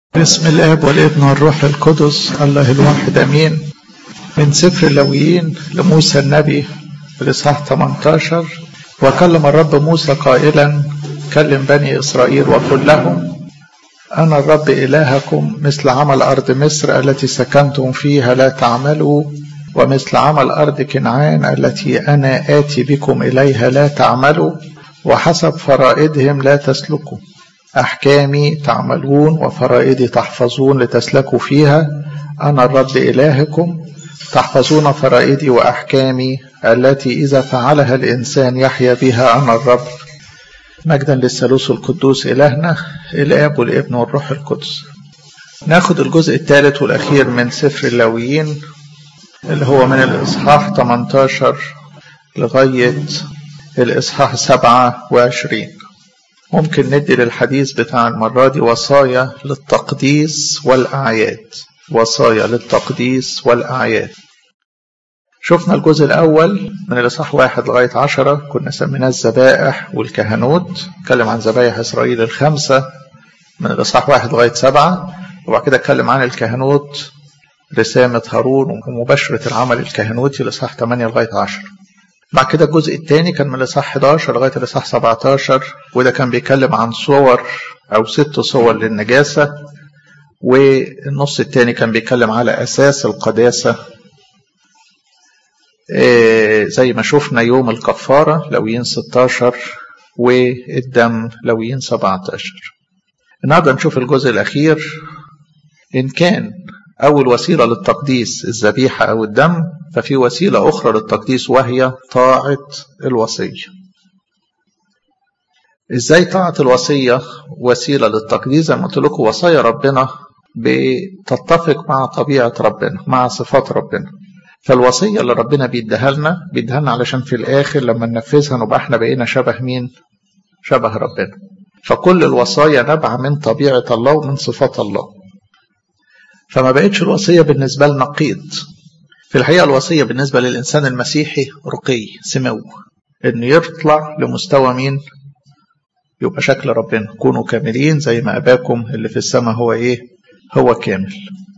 باسم الآب والابن والروح القدس الله الواحد أمين. من سفر اللاويين لموسى النبي الإصحاح 18. وكلم الرب موسى قائلا: كلم بني إسرائيل وقل لهم: أنا الرب إلهكم، مثل عمل أرض مصر التي سكنتم فيها لا تعملوا، ومثل عمل أرض كنعان التي أنا آتي بكم إليها لا تعملوا، وحسب فرائدهم لا تسلكوا. أحكامي تعملون وفرائدي تحفظون لتسلكوا فيها. أنا الرب إلهكم، تحفظون فرائدي وأحكامي التي إذا فعلها الإنسان يحيا بها. أنا الرب. مجدا للثالوث القدوس إلهنا الآب والابن والروح القدس. ناخد الجزء الثالث والأخير من سفر اللاويين اللي هو من الإصحاح 18 لغاية الإصحاح 27. ممكن ندي للحديث بتاع المرة دي وصايا للتقديس والأعياد. وصايا للتقديس والأعياد. شفنا الجزء الأول من الإصحاح 1 لغاية 10 كنا سميناه الذبائح والكهنوت. اتكلم عن ذبائح إسرائيل الخمسة من الإصحاح 1 لغاية 7، وبعد كده اتكلم عن الكهنوت، رسامة هارون ومباشرة العمل الكهنوتي الإصحاح 8 لغاية 10. بعد كده الجزء الثاني كان من الإصحاح 11 لغاية الإصحاح 17، وده كان بيتكلم عن صور أو 6 صور للنجاسة، والنص الثاني كان بيتكلم على أساس القداسة زي ما شفنا يوم الكفارة لاويين 16 والدم لاويين 17. النهارده نشوف الجزء الأخير. إن كان أول وسيلة للتقديس الذبيحة أو الدم، ففي وسيلة أخرى للتقديس وهي طاعة الوصية. إزاي طاعة الوصية وسيلة للتقديس؟ زي ما قلت لكم وصايا ربنا بتتفق مع طبيعة ربنا، مع صفات ربنا. فالوصية اللي ربنا بيديها لنا علشان في الآخر لما ننفذها نبقى احنا بقينا شبه مين؟ شبه ربنا. فكل الوصايا نبع من طبيعة الله ومن صفات الله. فما بقتش الوصية بالنسبة لنا قيد. في الحقيقة الوصية بالنسبة للإنسان المسيحي رقي سمو، إنه يطلع لمستوى مين؟ يبقى شكل ربنا. كونوا كاملين زي ما أباكم اللي في السماء هو إيه؟ هو كامل.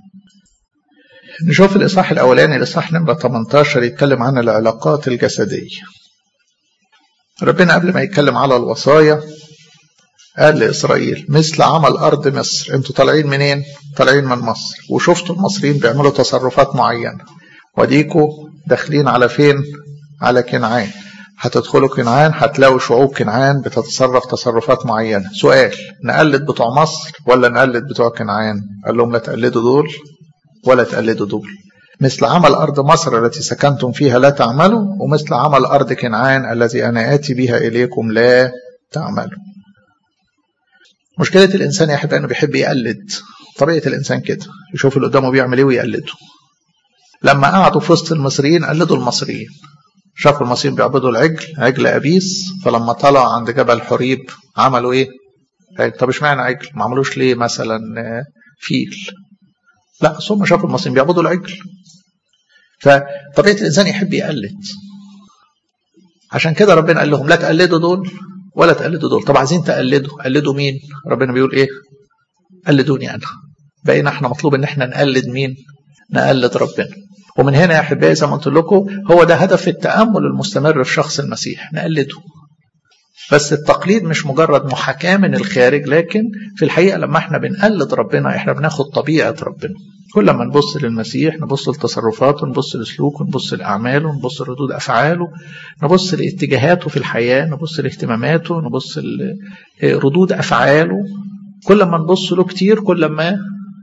نشوف الإصحاح الأولاني، الإصحاح نمرة 18، يتكلم عن العلاقات الجسدية. ربنا قبل ما يتكلم على الوصايا قال لإسرائيل: مثل عمل أرض مصر. انتوا طالعين منين؟ طالعين من مصر، وشفتوا المصريين بيعملوا تصرفات معينة، وديكوا داخلين على فين؟ على كنعان. هتدخلوا كنعان هتلاقوا شعوب كنعان بتتصرف تصرفات معينة. سؤال: نقلد بتوع مصر ولا نقلد بتوع كنعان؟ قال لهم: لا تقلدوا دول ولا تقلدوا دول. مثل عمل أرض مصر التي سكنتم فيها لا تعملوا، ومثل عمل أرض كنعان الذي أنا آتي بها إليكم لا تعملوا. مشكلة الإنسان يا أحبائي أنه بيحب يقلد. طبيعة الإنسان كده، يشوف اللي قدامه بيعمل إيه ويقلده. لما قعدوا في وسط المصريين قلدوا المصريين. شافوا المصريين بيعبدوا عجل أبيس، فلما طلع عند جبل حريب عملوا إيه؟ طب اشمعنى عجل؟ ما عملوش ليه مثلا فيل؟ لا، هم شافوا المصريين بيعبدوا العجل. فطبيعة الإنسان يحب يقلد. عشان كده ربنا قال لهم: لا تقلدوا دول ولا تقلدوا دول. طب عايزين تقلدوا، قلدوا مين؟ ربنا بيقول ايه؟ قلدوني انا. بقينا احنا مطلوب ان احنا نقلد مين؟ نقلد ربنا. ومن هنا يا احبائي زي ما قلت لكم هو ده هدف التأمل المستمر في شخص المسيح، نقلده. بس التقليد مش مجرد محاكاة من الخارج، لكن في الحقيقة لما احنا بنقلد ربنا احنا بناخد طبيعة ربنا. كل ما نبص للمسيح نبص لتصرفاته، نبص لسلوكه، نبص لأعماله، نبص لردود أفعاله، نبص لاتجاهاته في الحياة، نبص لاهتماماته، نبص لردود أفعاله. كل ما نبص له كتير كل ما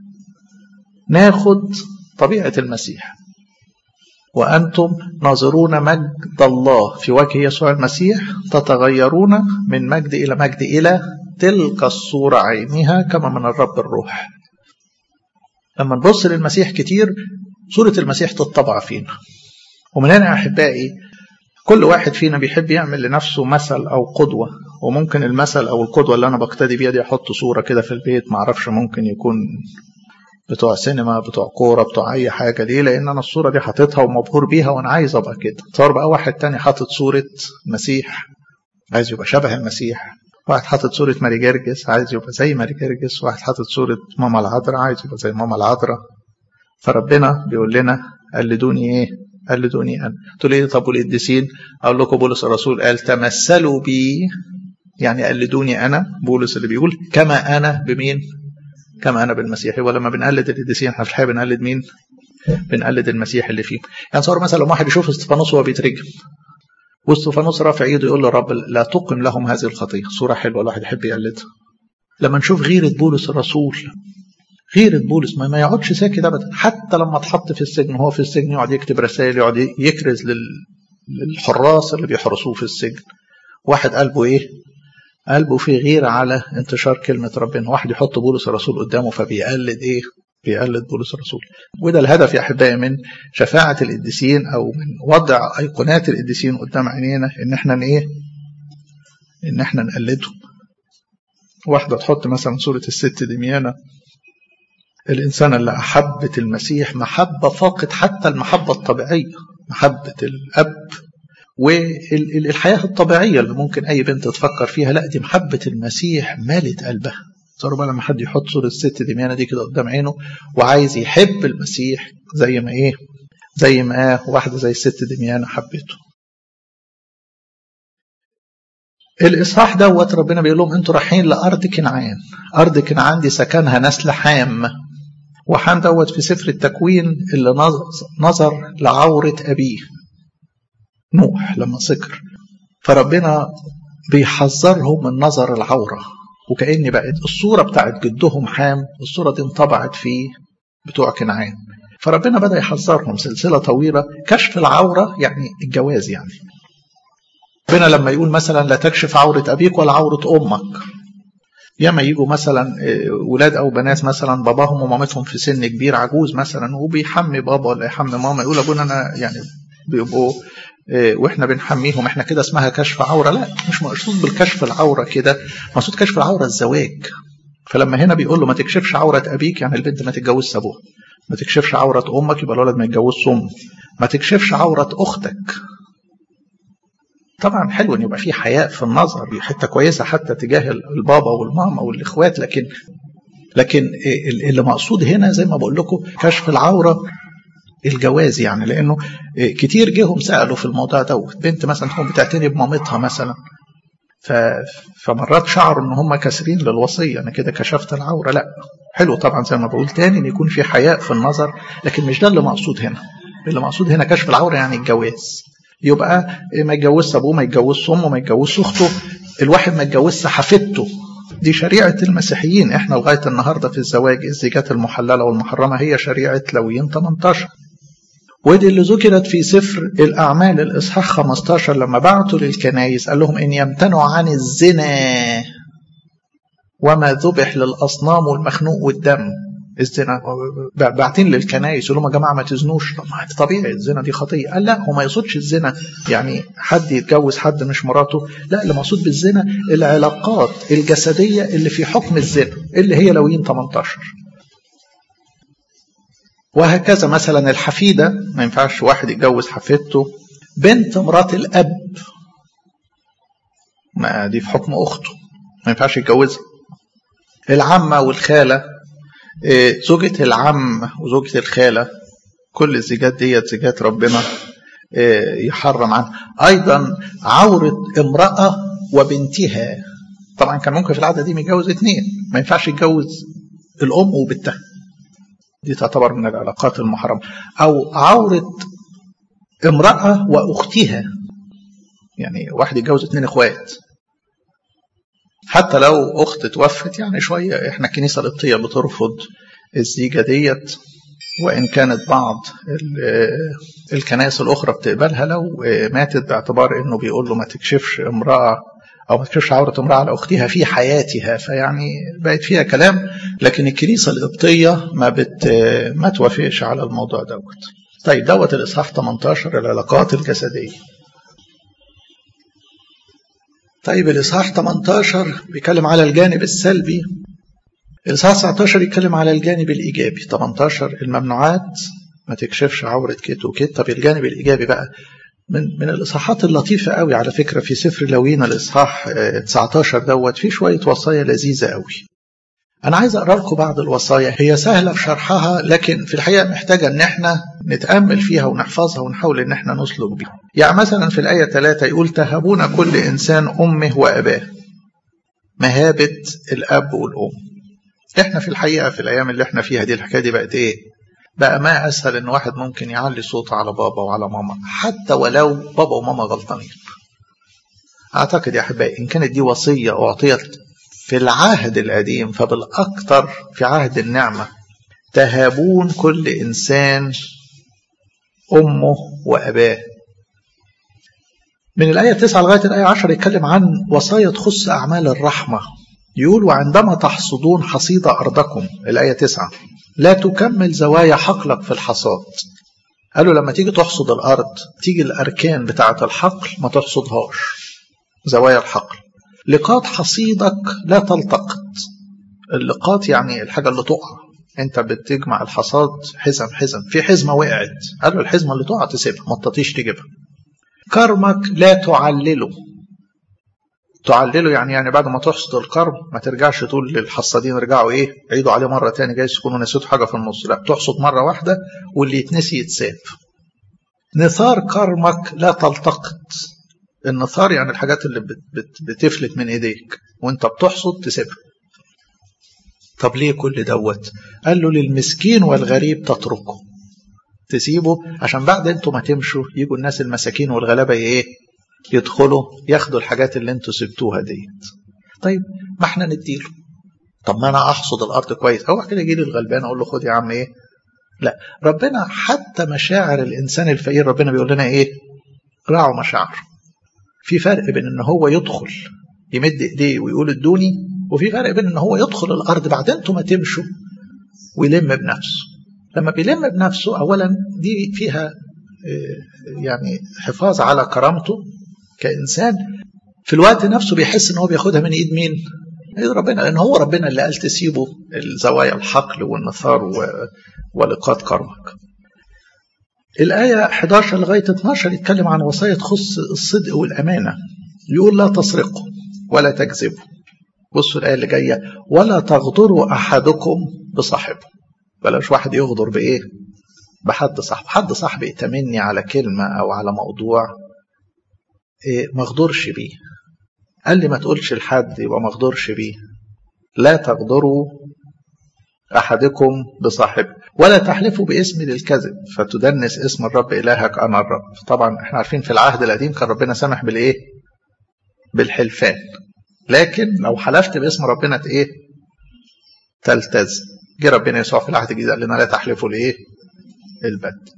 ناخد طبيعة المسيح. وأنتم ناظرون مجد الله في وجه يسوع المسيح، تتغيرون من مجد إلى مجد إلى تلك الصورة عينها كما من الرب الروح. لما نبص للمسيح كتير صورة المسيح تطبع فينا. ومن هنا يا أحبائي كل واحد فينا بيحب يعمل لنفسه مثل أو قدوة، وممكن المثل أو القدوة اللي أنا بقتدي بيها دي أحط صورة كده في البيت، معرفش ممكن يكون بتوع سينما، بتوع كورة، بتوع أي حاجة. ليه؟ لأن أنا الصورة دي حاططها ومبهور بيها وأنا عايز أبقى كده. تصور بقى واحد تاني حاطط صورة مسيح، عايز يبقى شبه المسيح، واحد حاطط صورة ماري جرجس عايز يبقى زي ماري جرجس، واحد حاطط صورة ماما العذراء عايز يبقى زي ماما العذراء. فربنا بيقول لنا قلدوني ايه؟ قلدوني انا. تقول لي طب والقديسين؟ اقول لكم بولس الرسول قال تمثلوا بي، يعني قلدوني انا. بولس اللي بيقول كما انا بمين؟ كما انا بالمسيح. ولما بنقلد القديسين احنا في الحقيقه بنقلد مين؟ بنقلد المسيح اللي فيه. يعني صور مثلا لما واحد يشوف استفانوس وهو بيترجم واستفانوس رافع ايده يقول له رب لا تقم لهم هذه الخطيه، صوره حلوه الواحد يحب يقلدها. لما نشوف غيره بولس الرسول، غيره بولس ما يقعدش ساكت ابدا، حتى لما اتحط في السجن وهو في السجن يقعد يكتب رسائل، يقعد يكرز للحراس اللي بيحرسوه في السجن. واحد قلبه ايه؟ قلبه فيه غيره على انتشار كلمه ربنا. واحد يحط بولس الرسول قدامه فبيقلد ايه؟ بيقلد بولس الرسول. وده الهدف يا احبائي من شفاعه القديسين او من وضع ايقونات القديسين قدام عينينا، ان احنا ايه؟ ان احنا نقلدهم. واحده تحط مثلا صوره الست دميانه، الإنسان اللي أحبت المسيح محبة فاقت حتى المحبة الطبيعية، محبة الأب والحياة الطبيعية اللي ممكن أي بنت تفكر فيها، لا دي محبة المسيح مالت قلبها. صاروا بقى لما حد يحط صورة الست دميانة دي كده قدام عينه وعايز يحب المسيح زي ما إيه؟ زي ما واحدة زي الست دميانة حبته. الإصحاح دوت ربنا بيقول لهم أنتوا رايحين لأرض كنعان. أرض كنعان دي سكنها نسل حام، وحام دوت في سفر التكوين اللي نظر لعورة أبيه نوح لما سكر، فربنا بيحذرهم من نظر العورة. وكأن بقت الصورة بتاعت جدهم حام، الصورة دي انطبعت في بتوع كنعان، فربنا بدأ يحذرهم سلسلة طويلة. كشف العورة يعني الجواز، يعني ربنا لما يقول مثلا لا تكشف عورة أبيك ولا عورة أمك. ياما يجوا مثلا ولاد او بنات مثلا باباهم ومامتهم في سن كبير عجوز مثلا وبيحمي بابا ولا يحمي ماما، يقول ابونا انا يعني بيبقوا واحنا بنحميهم احنا كده اسمها كشف عوره. لا، مش مقصود بالكشف العوره كده، مقصود كشف العوره الزواج. فلما هنا بيقول له ما تكشفش عوره ابيك، يعني البنت ما تتجوزش ابوها. ما تكشفش عوره امك، يبقى الولد ما يتجوزش امه. ما تكشفش عوره اختك. طبعا حلو ان يبقى في حياء في النظر، دي حته كويسه حتى تجاه البابا والماما والاخوات، لكن اللي مقصود هنا زي ما بقول لكم كشف العوره الجواز. يعني لانه كتير جيهم سالوا في الموضوع دوت، بنت مثلا تكون بتعتني بمامتها مثلا، فمرات شعروا ان هم كاسرين للوصيه، انا كده كشفت العوره. لا، حلو طبعا زي ما بقول تاني ان يكون في حياء في النظر، لكن مش ده اللي مقصود هنا. اللي مقصود هنا كشف العوره يعني الجواز. يبقى ما يتجوزش ابوه، ما يتجوزش امه، ما يتجوزش اخته، الواحد ما يتجوزش حفيدته. دي شريعه المسيحيين. احنا لغايه النهارده في الزواج الزيجات المحلله والمحرمه هي شريعه لويين 18، ودي اللي ذكرت في سفر الاعمال الاصحاح 15 لما بعتوا للكنائس قال لهم ان يمتنعوا عن الزنا وما ذبح للاصنام والمخنوق والدم. الزنا باعتين للكنائس يقول لهم يا جماعه ما تزنوش. طب ما طبيعي الزنا دي خطيه. قال لا، هو ما يقصدش الزنا يعني حد يتجوز حد مش مراته، لا، اللي مقصود بالزنا العلاقات الجسديه اللي في حكم الزنا اللي هي لويين 18. وهكذا مثلا الحفيده، ما ينفعش واحد يتجوز حفيدته. بنت مرات الاب ما دي في حكم اخته، ما ينفعش يتجوزها. العمه والخاله، زوجة العم وزوجة الخالة، كل الزيجات ديت زيجات ربنا يحرم عنها. أيضا عورة امرأة وبنتها، طبعا كان ممكن في العادة دي يتجوز 2، ما ينفعش يتجوز الأم وبنتها، دي تعتبر من العلاقات المحرمة. أو عورة امرأة وأختها، يعني واحد يتجوز 2 إخوات حتى لو أخت توفت. يعني شوية إحنا الكنيسة القبطية بترفض الزيجة ديت، وإن كانت بعض الكنائس الأخرى بتقبلها لو ماتت، باعتبار إنه بيقول له ما تكشفش امرأة أو ما تكشفش عورة امرأة على أختها في حياتها، فيعني بقت فيها كلام. لكن الكنيسة القبطية ما توافقش على الموضوع دوت. طيب دوت الإصحاح 18 العلاقات الجسدية. طيب الإصحاح 18 بيتكلم على الجانب السلبي، الإصحاح 19 يتكلم على الجانب الإيجابي. 18 الممنوعات، ما تكشفش عورة كت وكت. طب الجانب الإيجابي بقى من الإصحاحات اللطيفة قوي على فكرة في سفر لاويين الإصحاح 19 دوت فيه شوية وصايا لذيذة قوي. أنا عايز أقرأ لكم بعض الوصايا، هي سهلة في شرحها لكن في الحقيقة محتاجة إن احنا نتأمل فيها ونحفظها ونحاول إن احنا نسلك بيها. يعني مثلا في الآية 3 يقول تهبون كل إنسان أمه وأباه، مهابة الأب والأم. احنا في الحقيقة في الأيام اللي احنا فيها دي الحكاية دي بقت إيه؟ بقى ما أسهل إن واحد ممكن يعلي صوته على بابا وعلى ماما حتى ولو بابا وماما غلطانين. أعتقد يا أحبائي إن كانت دي وصية أعطيت في العهد القديم فبالأكثر في عهد النعمة، تهابون كل إنسان أمه وأباه. من الآية 9 لغاية الآية 10 يتكلم عن وصايا تخص أعمال الرحمة. يقول وعندما تحصدون حصيد أرضكم، الآية 9، لا تكمل زوايا حقلك في الحصاد. قالوا لما تيجي تحصد الأرض تيجي الأركان بتاعة الحقل ما تحصدهاش، زوايا الحقل. لقاط حصيدك لا تلتقط. اللقاط يعني الحاجة اللي تقع، انت بتجمع الحصاد حزم حزم، في حزمة وقعت، قالوا الحزمة اللي تقع تسيبها ما تطيش تجيبها. كرمك لا تعلله. تعلله يعني بعد ما تحصد الكرم ما ترجعش تقول للحصادين رجعوا ايه عيدوا عليه مرة تاني، جايز يكونوا نسيتوا حاجة في النص. لا، تحصد مرة واحدة واللي يتنسي يتساب. نثار كرمك لا تلتقط. النثار يعني الحاجات اللي بتفلت من ايديك وانت بتحصد تسيبها. طب ليه كل دوت؟ قال له للمسكين والغريب تتركه، تسيبه عشان بعد انتوا ما تمشوا يجوا الناس المساكين والغلابة ايه يدخلوا ياخدوا الحاجات اللي انتوا سبتوها ديت. طيب ما احنا نديله. طب ما انا احصد الارض كويس، اوعى كده يجي لي الغلبان اقول له خد يا عم ايه. لا، ربنا حتى مشاعر الانسان الفقير ربنا بيقول لنا ايه؟ راعوا مشاعره. في فرق بين ان هو يدخل يمد ايديه ويقول ادوني، وفي فرق بين ان هو يدخل الارض بعد انتوا ما تمشوا ويلم بنفسه. لما بيلم بنفسه اولا دي فيها يعني حفاظ على كرامته كإنسان، في الوقت نفسه بيحس ان هو بياخدها من ايد مين؟ ايد ربنا، لان هو ربنا اللي قال تسيبه الزوايا الحقل والنثار ولقاط كرمك. الآية 11 لغاية 12 يتكلم عن وصايا تخص الصدق والأمانة. يقول لا تسرقوا ولا تكذبوا. بصوا الآية اللي جاية، ولا تغدروا أحدكم بصاحبه. بلاش واحد يغدر بإيه؟ بحد صاحبه. حد صاحبي يتمني على كلمة أو على موضوع ما غدرش بيه. قال لي ما تقولش لحد يبقى ما غدرش بيه. لا تغدروا أحدكم بصاحبه ولا تحلفوا باسمي للكذب فتدنس اسم الرب إلهك أنا الرب. طبعا احنا عارفين في العهد القديم كان ربنا سمح بالإيه؟ بالحلفان. لكن لو حلفت باسم ربنا ايه؟ تلتزم. جه ربنا يسوع في العهد الجديد قال لنا لا تحلفوا لإيه؟ البت.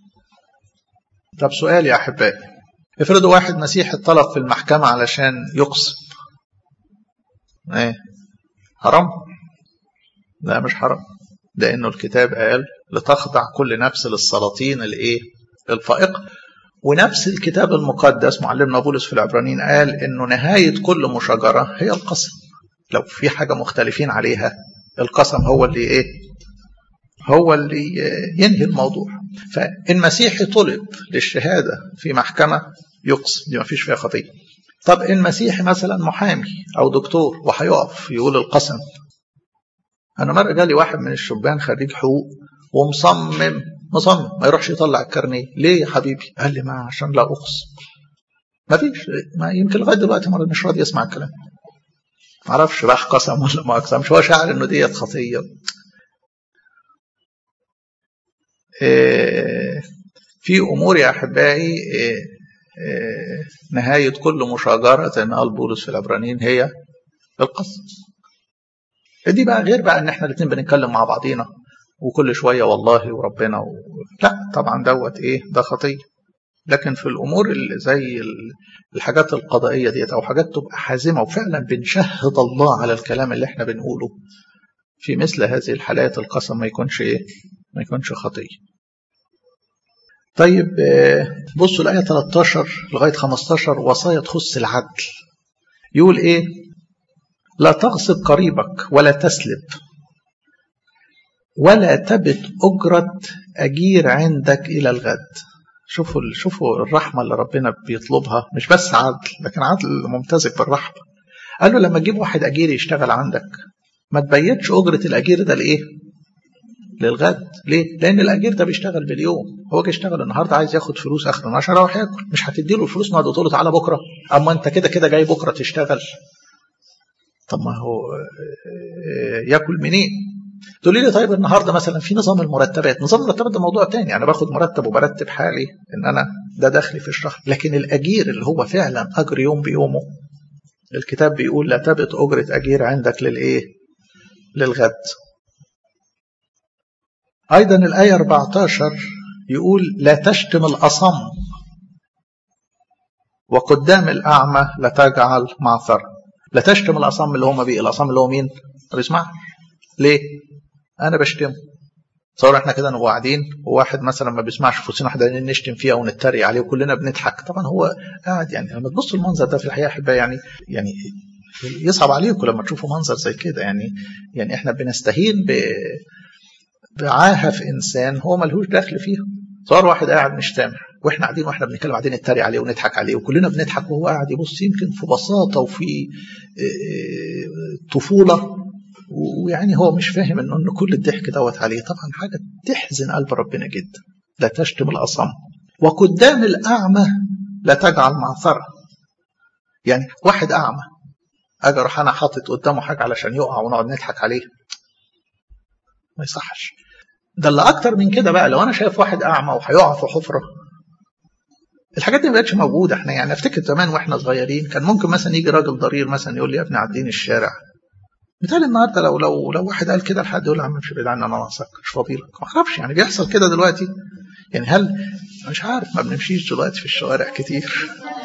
طب سؤال يا أحبائي، افرضوا واحد مسيحي اتطلب في المحكمة علشان يقسم، ايه حرام؟ لا مش حرام، لأنه الكتاب قال لتخضع كل نفس للسلاطين الايه الفائقة. ونفس الكتاب المقدس معلمنا بولس في العبرانيين قال انه نهاية كل مشاجرة هي القسم. لو في حاجة مختلفين عليها القسم هو اللي ايه هو اللي ينهي الموضوع. فإن مسيحي طلب للشهادة في محكمة يقسم، دي ما فيش فيها خطية. طب إن مسيحي مثلا محامي أو دكتور وهيقف يقول القسم. أنا مرة جالي واحد من الشبان خريج حقوق ومصمم ما يروحش يطلع الكارنيه. ليه يا حبيبي؟ قال لي ما عشان لا أقسم. ما فيش، ما يمكن لغاية دلوقتي مرة مش راضي يسمع الكلام. معرفش راح قسم ولا ما قسمش، هو شاعر إنه ديت خطية. في أمور يا أحبائي نهاية كل مشاجرة زي ما قال بولس في العبرانيين هي القسم. دي بقى غير بقى ان احنا الاثنين بنتكلم مع بعضينا وكل شوية والله وربنا لا طبعا دوت ايه ده خطية. لكن في الأمور اللي زي الحاجات القضائية ديت أو حاجات تبقى حازمة وفعلا بنشهد الله على الكلام اللي احنا بنقوله، في مثل هذه الحالات القسم ما يكونش ايه ما يكونش خطية. طيب بصوا الآية 13 لغاية 15 وصايا تخص العدل. يقول إيه؟ لا تغصب قريبك ولا تسلب ولا تبت أجرة أجير عندك إلى الغد. شوفوا الرحمة اللي ربنا بيطلبها، مش بس عدل لكن عدل ممتزج بالرحمة. قال له لما تجيب واحد أجير يشتغل عندك ما تبيتش أجرة الأجير ده لإيه؟ للغد. ليه؟ لأن الأجير ده بيشتغل باليوم، هو جاي يشتغل النهارده عايز ياخد فلوس آخر النهار يروح ياكل، مش هتديله الفلوس ما تقول له تعالى بكرة، أما أنت كده جاي بكرة تشتغل. طب ما هو ياكل منين؟ تقولي لي طيب النهارده مثلا في نظام المرتبات، نظام المرتبات ده موضوع تاني، انا باخد مرتب وبرتب حالي ان انا ده دخلي في الشهر، لكن الاجير اللي هو فعلا اجر يوم بيومه الكتاب بيقول لا تبت اجره اجير عندك للايه؟ للغد. ايضا الايه 14 يقول لا تشتم الاصم وقدام الاعمى لا تجعل معثرة. لا تشتم الاصم اللي هم بيه، الاصم اللي هو مين؟ ما بيسمعش. ليه؟ انا بشتمه. صور احنا كده نبقى قاعدين وواحد مثلا ما بيسمعش في وسطنا واحد نشتم فيه او نتريق عليه وكلنا بنضحك، طبعا هو قاعد يعني لما تبصوا المنظر ده في الحقيقه احبائي يعني يصعب عليكم لما تشوفوا منظر زي كده. يعني احنا بنستهين بعاهه في انسان هو ملهوش دخل فيها. صار واحد قاعد مش سامع واحنا قاعدين واحنا بنتكلم قاعدين نتريق عليه ونضحك عليه وكلنا بنضحك وهو قاعد يبص يمكن في بساطه وفي طفوله، ويعني هو مش فاهم ان كل الضحك دوت عليه. طبعا حاجه تحزن قلب ربنا جدا. لا تشتم الاصم وقدام الاعمى لا تجعل معثره. يعني واحد اعمى اجي اروح انا حاطط قدامه حاجه علشان يقع ونقعد نضحك عليه، ما يصحش. ده اللي اكتر من كده بقى، لو انا شايف واحد اعمى وهيقع في حفره، الحاجات دي ما بقتش موجوده. احنا يعني افتكر زمان واحنا صغيرين كان ممكن مثلا يجي راجل ضرير مثلا يقول لي يا ابني عديني الشارع. مثال النهارده لو واحد قال كده لحد يقول له يا عم مش بعيد عني انا ناقصك مش فضيلك. ما اعرفش يعني بيحصل كده دلوقتي. يعني هل مش عارف، ما بنمشيش دلوقتي في الشوارع كتير.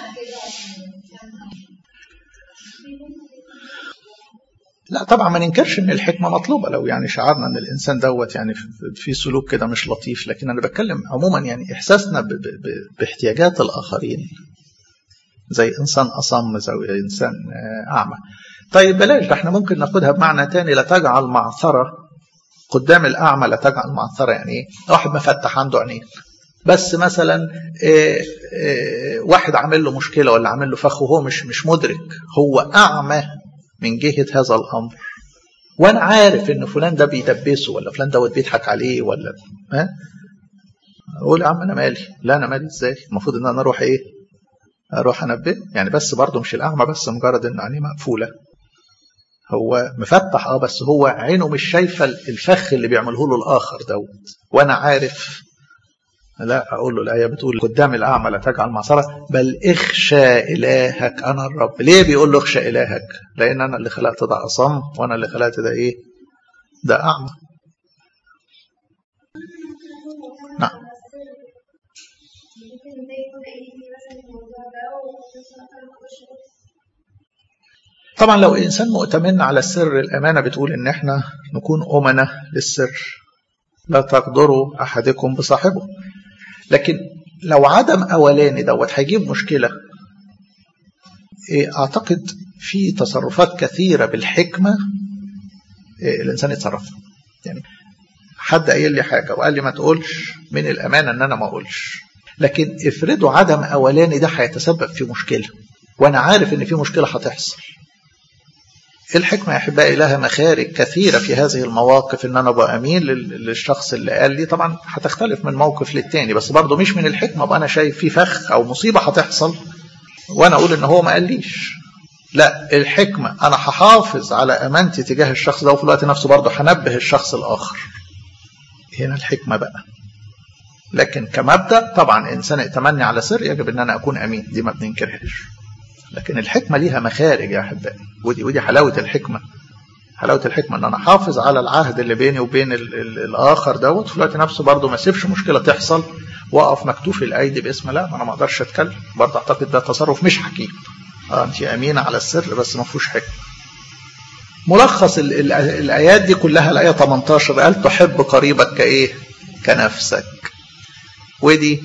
لا طبعا ما ننكرش ان الحكمه مطلوبه لو يعني شعرنا ان الانسان دوت يعني في سلوك كده مش لطيف، لكن انا بتكلم عموما يعني احساسنا باحتياجات الاخرين زي انسان اصم زي انسان اعمى. طيب بلاش ده، احنا ممكن ناخدها بمعنى تاني. لا تجعل معثره قدام الاعمى لا تجعل معثره. يعني ايه؟ واحد مفتح عنده عينين بس مثلا واحد عامل له مشكله ولا عامل له فخ وهو مش مدرك، هو اعمى من جهه هذا الامر، وانا عارف ان فلان ده بيدبسه ولا فلان دوت بيضحك عليه ولا اقول يا عم انا مالي. لا انا مالي ازاي؟ المفروض ان انا اروح ايه؟ اروح انبه يعني. بس برضه مش الاعمى بس مجرد ان عينيه مقفوله، هو مفتح بس هو عينه مش شايفه الفخ اللي بيعمله له الاخر دوت، وانا عارف. لا اقول له الايه بتقول قدام الاعمى لا تجعل معصره بل اخشى الهك انا الرب. ليه بيقول له اخشى الهك؟ لان انا اللي خلقت ده اصم وانا اللي خلقت ده ايه؟ ده اعمى. نعم طبعا لو انسان مؤتمن على السر، الامانه بتقول ان احنا نكون امنه للسر، لا تقدروا احدكم بصاحبه. لكن لو عدم اولاني دوت هيجيب مشكله، اعتقد في تصرفات كثيره بالحكمه الانسان يتصرف. يعني حد قايل لي حاجه وقال لي ما تقولش، من الامانه ان انا ما اقولش، لكن افرضوا عدم اولاني ده هيتسبب في مشكله وانا عارف ان في مشكله هتحصل. الحكمه يا احبائي لها مخارج كثيره في هذه المواقف، ان انا ابقى امين للشخص اللي قال لي. طبعا هتختلف من موقف للتاني، بس برضه مش من الحكمه ابقى انا شايف في فخ او مصيبه هتحصل وانا اقول ان هو ما قاليش. لا، الحكمه انا هحافظ على امانتي تجاه الشخص ده وفي الوقت نفسه برضه هنبه الشخص الاخر. هنا الحكمه بقى. لكن كمبدا طبعا انسان ائتمني على سر يجب ان انا اكون امين، دي ما بننكرهاش. لكن الحكمه ليها مخارج يا احبائي، ودي حلاوه الحكمه. حلاوه الحكمه ان انا احافظ على العهد اللي بيني وبين الاخر دوت، في الوقت نفسه برضه ما اسيبش مشكله تحصل واقف مكتوف الايدي باسم لا انا ما اقدرش اتكلم. برضه اعتقد ده تصرف مش حكيم. انت امينه على السر بس ما فيهوش حكمه. ملخص الايات دي كلها الايه 18 قال تحب قريبك كايه؟ كنفسك. ودي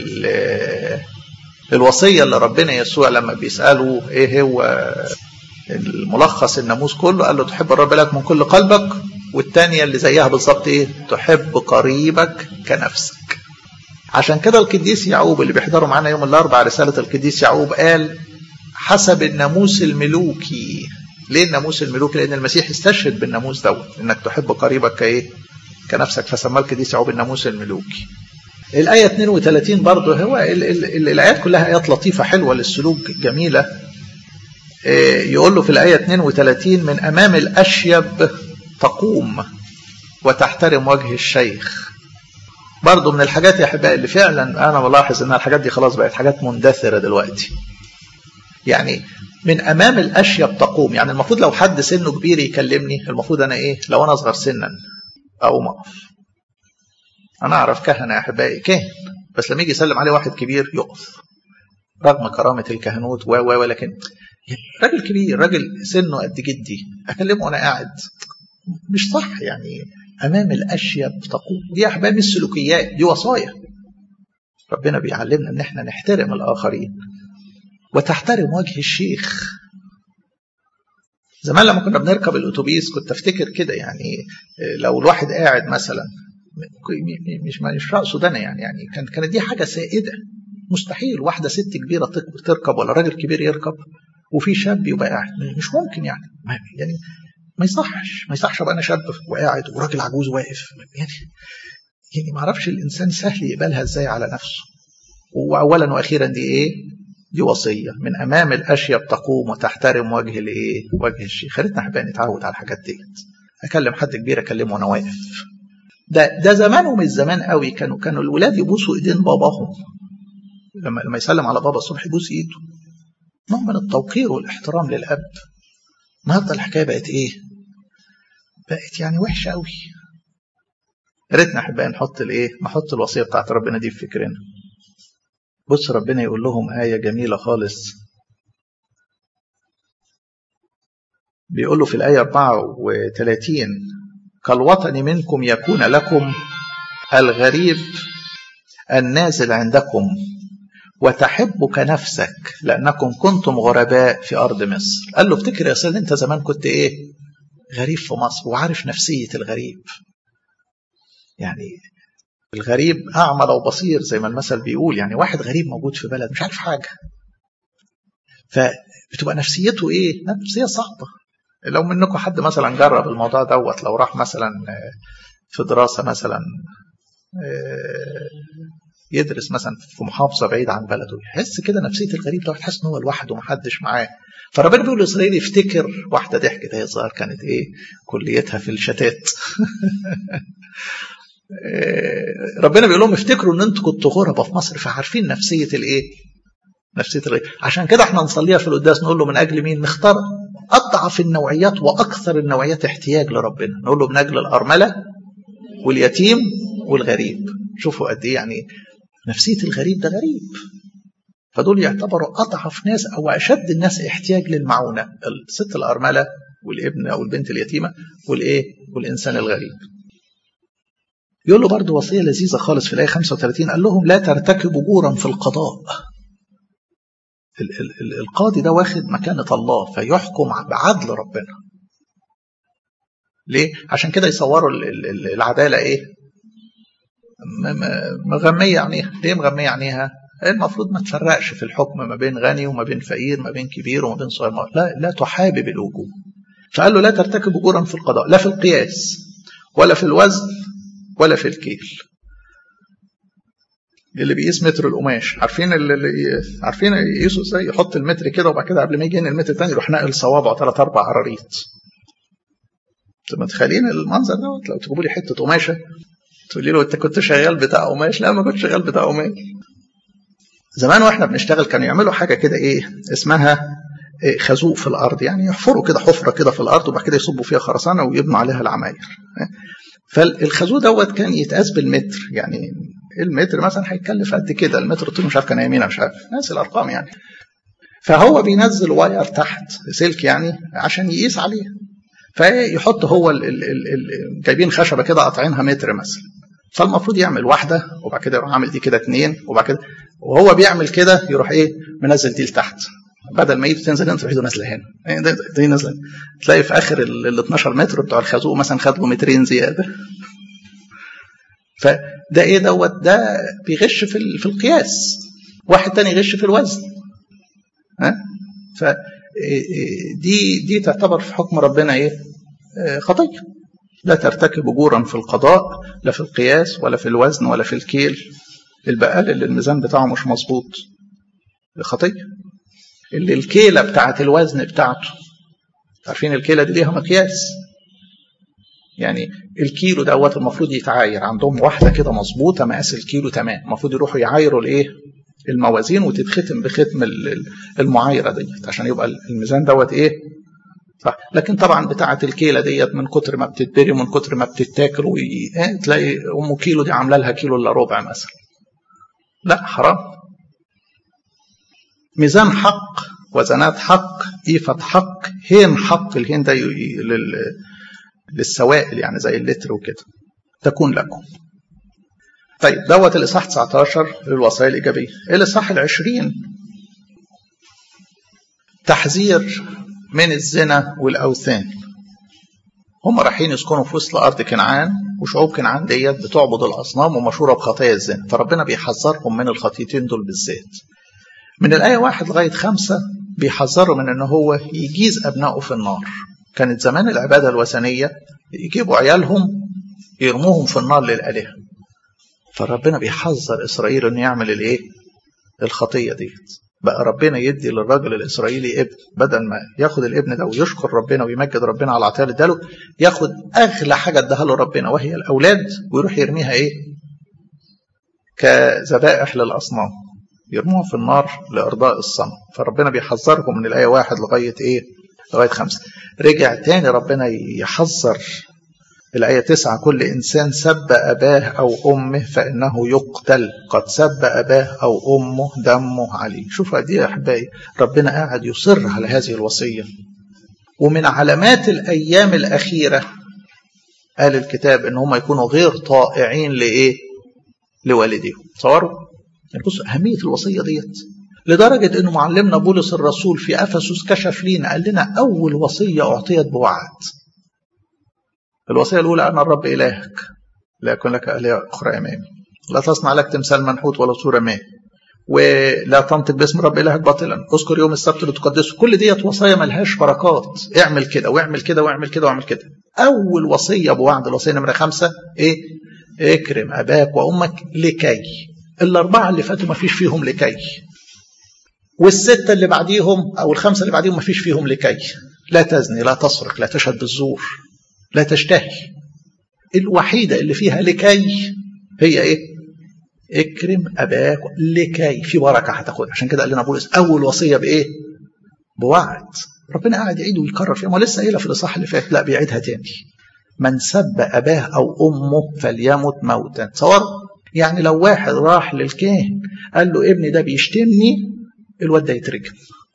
الوصيه اللي ربنا يسوع لما بيساله ايه هو الملخص الناموس كله، قال له تحب الرب لك من كل قلبك، والثانيه اللي زيها بالظبط ايه؟ تحب قريبك كنفسك. عشان كده القديس يعقوب اللي بيحضروا معانا يوم الأربعاء رسالة القديس يعقوب قال حسب الناموس الملوكي. ليه الناموس الملوكي؟ لأن المسيح استشهد بالناموس دوت، إنك تحب قريبك كإيه؟ كنفسك، فسماه القديس يعقوب الناموس الملوكي. الآية 32 برضه هو الآيات كلها آيات لطيفة حلوة للسلوك جميلة. يقول له في الآية 32 من أمام الأشيب تقوم وتحترم وجه الشيخ. برضه من الحاجات يا أحبائي اللي فعلا أنا بلاحظ إن الحاجات دي خلاص بقت حاجات مندثرة دلوقتي. يعني من أمام الأشيب تقوم، يعني المفروض لو حد سنه كبير يكلمني المفروض أنا إيه؟ لو أنا أصغر سنا أقوم أقف. أنا أعرف كهنة يا أحبائي كاهن بس لما يجي يسلم عليه واحد كبير يقف رغم كرامة الكهنوت ولكن راجل كبير، راجل سنه قد جدي، أكلمه وأنا قاعد مش صح. يعني أمام الأشيب تقوم، دي يا أحبائي مش سلوكيات، دي وصايا. ربنا بيعلمنا إن إحنا نحترم الآخرين وتحترم وجه الشيخ. زمان لما كنا بنركب الأتوبيس كنت أفتكر كده، يعني لو الواحد قاعد مثلا مش رأسه دنا يعني كانت دي حاجة سائدة. مستحيل واحدة ست كبيرة تركب ولا راجل كبير يركب وفي شاب يبقى قاعد، مش ممكن يعني ما يصحش ابقى انا شاب وقاعد وراجل عجوز واقف. يعني ما اعرفش الانسان سهل يقبلها ازاي على نفسه. واولا واخيرا دي ايه؟ دي وصيه. من امام الاشيب تقوم وتحترم وجه الايه؟ وجه الشيخ. خلينا احنا نتعود على الحاجات ديت. اكلم حد كبير اكلمه وانا واقف. ده زمانهم الزمان قوي كانوا الولاد يبوسوا ايدين باباهم. لما يسلم على بابا الصبح يبوس ايده، نوع من التوقير والاحترام للاب. النهارده الحكايه بقت ايه؟ بقت يعني وحشه قوي. يا ريتنا احبائي نحط الوصيه بتاعت ربنا دي في فكرنا. بص ربنا يقول لهم آية جميلة خالص. بيقول له في الآية 34 كالوطن منكم يكون لكم الغريب النازل عندكم وتحب كنفسك لأنكم كنتم غرباء في أرض مصر. قال له افتكر يا سيدي أنت زمان كنت إيه؟ غريب في مصر وعارف نفسية الغريب. يعني الغريب أعمى لو بصير زي ما المثل بيقول. يعني واحد غريب موجود في بلد مش عارف حاجة، فبتبقى نفسيته إيه؟ نفسية صعبة. لو منكم حد مثلا جرب الموضوع دوت، لو راح مثلا في دراسة مثلا يدرس مثلا في محافظة بعيد عن بلده، يحس كده نفسية الغريب ده، تحس إن هو لوحده ومحدش معاه. فربنا بيقول لإسرائيل يفتكر واحدة ضحكت هي صغير كانت إيه؟ كليتها في الشتات. ربنا بيقول لهم افتكروا ان انتوا كنتوا غربة في مصر فعارفين نفسية الايه؟ نفسية الغريب. عشان كده احنا نصليها في القداس نقول له من اجل مين؟ نختار اضعف النوعيات واكثر النوعيات احتياج لربنا. نقول له من اجل الارملة واليتيم والغريب. شوفوا قد ايه يعني نفسية الغريب ده غريب. فدول يعتبروا اضعف ناس او اشد الناس احتياج للمعونة. الست الارملة والابن او البنت اليتيمة والايه؟ والانسان الغريب. يقول له برضه وصية لذيذة خالص في الآية 35. قال لهم لا ترتكبوا جورا في القضاء. القاضي ده واخد مكانة الله فيحكم بعدل ربنا. ليه؟ عشان كده يصوروا العدالة ايه؟ مغمية عنيها. ليه مغمية عنيها؟ المفروض ما تفرقش في الحكم ما بين غني وما بين فقير، ما بين كبير وما بين صغير. لا تحابب الوجوه. فقال له لا ترتكبوا جورا في القضاء، لا في القياس ولا في الوزن ولا في الكيل. اللي بيقيس متر القماش عارفين يقيسوا ازاي؟ يحط المتر كده وبعد كده قبل ما يجي المتر الثاني يروح ناقل صوابعه 3-4 قراريط. انتوا متخيلين المنظر دوت؟ لو تجيبوا لي حته قماشه تقولي له انت كنت شغال بتاع قماش؟ لا ما كنتش شغال بتاع قماش. زمان واحنا بنشتغل كانوا يعملوا حاجه كده ايه اسمها خازوق في الارض. يعني يحفروا كده حفره كده في الارض وبعد كده يصبوا فيها خرسانه ويبنوا عليها العماير. فالخازوق دوت كان يتقاس بالمتر. يعني المتر مثلا هيكلف قد كده، المتر طوله مش عارف كان يمين مش عارف ناس الارقام يعني. فهو بينزل واير تحت سلك يعني عشان يقيس عليه. فيحط هو جايبين خشبه كده قاطعينها متر مثلا، فالمفروض يعمل واحده وبعد كده يروح عامل دي كده 2 وبعد كده وهو بيعمل كده يروح ايه منزل دي لتحت. بدل ما ايده تنزل انت ايده نازله هنا، دي نازله. تلاقي في اخر ال 12 متر بتوع الخازوق مثلا خد له 2 متر زياده. ده ايه دوت؟ ده بيغش في القياس، واحد تاني يغش في الوزن. دي تعتبر في حكم ربنا ايه؟ خطيه. لا ترتكب اجورا في القضاء، لا في القياس ولا في الوزن ولا في الكيل. البقال اللي الميزان بتاعه مش مظبوط خطيه. اللي الكيله بتاعت الوزن بتاعته، عارفين الكيله دي ليها مقياس، يعني الكيلو دوت المفروض يتعاير عندهم، واحده كده مظبوطه مقاس الكيلو تمام، المفروض يروحوا يعايروا الايه؟ الموازين، وتتختم بختم المعايره ديت عشان يبقى الميزان دوت ايه؟ صح. لكن طبعا بتاعه الكيله ديت من كتر ما بتتبري ومن كتر ما بتتاكل تلاقي ام كيلو دي عامله لها كيلو الا ربع مثلا. لا، حرام. ميزان حق، وزنات حق، إيفة حق، هين حق. الهين ده للسوائل يعني زي اللتر وكده. تكون لكم. طيب دوت الإصحاح 19 للوصايا الإيجابية. الإصحاح 20 تحذير من الزنا والأوثان. هم رايحين يسكنوا في وسط أرض كنعان، وشعوب كنعان ديت بتعبد الأصنام ومشهورة بخطايا الزنا، فربنا بيحذرهم من الخطيتين دول بالذات. من الآية 1 لغاية 5 بيحذروا من أنه هو يجيز أبنائه في النار. كانت زمان العبادة الوثنية يجيبوا عيالهم يرموهم في النار للآلهة، فربنا بيحذر إسرائيل أنه يعمل الإيه؟ الخطية ديت. بقى ربنا يدي للراجل الإسرائيلي ابن، بدل ما ياخد الابن ده ويشكر ربنا ويمجد ربنا على العطية اللي اداله، ياخد أغلى حاجة اداها له ربنا وهي الأولاد، ويروح يرميها إيه؟ كذبائح للأصنام، يرموها في النار لإرضاء الصنم. فربنا بيحذرهم من الآية 1 لغاية إيه؟ لغاية 5. رجع تاني ربنا يحذر الآية 9: كل إنسان سب أباه أو أمه فإنه يقتل، قد سب أباه أو أمه دمه عليه. شوفوا دي يا أحبائي، ربنا قاعد يصر على هذه الوصية. ومن علامات الأيام الأخيرة قال الكتاب إن هم يكونوا غير طائعين لإيه؟ لوالديهم. تصوروا؟ يعني بصوا أهمية الوصية ديت، لدرجة إنه معلمنا بولس الرسول في أفسس كشف لينا، قال لنا أول وصية أعطيت بوعد. الوصية الأولى: أنا الرب إلهك لا يكون لك آلهة أخرى أمامي، لا تصنع لك تمثال منحوت ولا صورة ما، ولا تنطق باسم رب إلهك باطلا، اذكر يوم السبت لتقدسه. كل ديت وصايا ملهاش بركات، اعمل كده واعمل كده واعمل كده واعمل كده. أول وصية بوعد الوصية نمرة 5 إيه؟ اكرم أباك وأمك لكي. الأربعة اللي فاتوا ما فيش فيهم لكي، والستة اللي بعديهم أو الخمسة اللي بعديهم ما فيش فيهم لكي. لا تزني، لا تسرق، لا تشهد بالزور، لا تشتهي. الوحيدة اللي فيها لكي هي إيه؟ اكرم أباك لكي، في بركة هتاخدها. عشان كده قال لنا بولس أول وصية بإيه؟ بوعد. ربنا قاعد يعيد ويكرر فيها، ما لسه قايلها في الإصحاح اللي فات، لا بيعيدها تاني: من سب أباه أو أمه فليمت موتا. تصور يعني لو واحد راح للكاهن قال له ابني ده بيشتمني، الواد ده يترجم.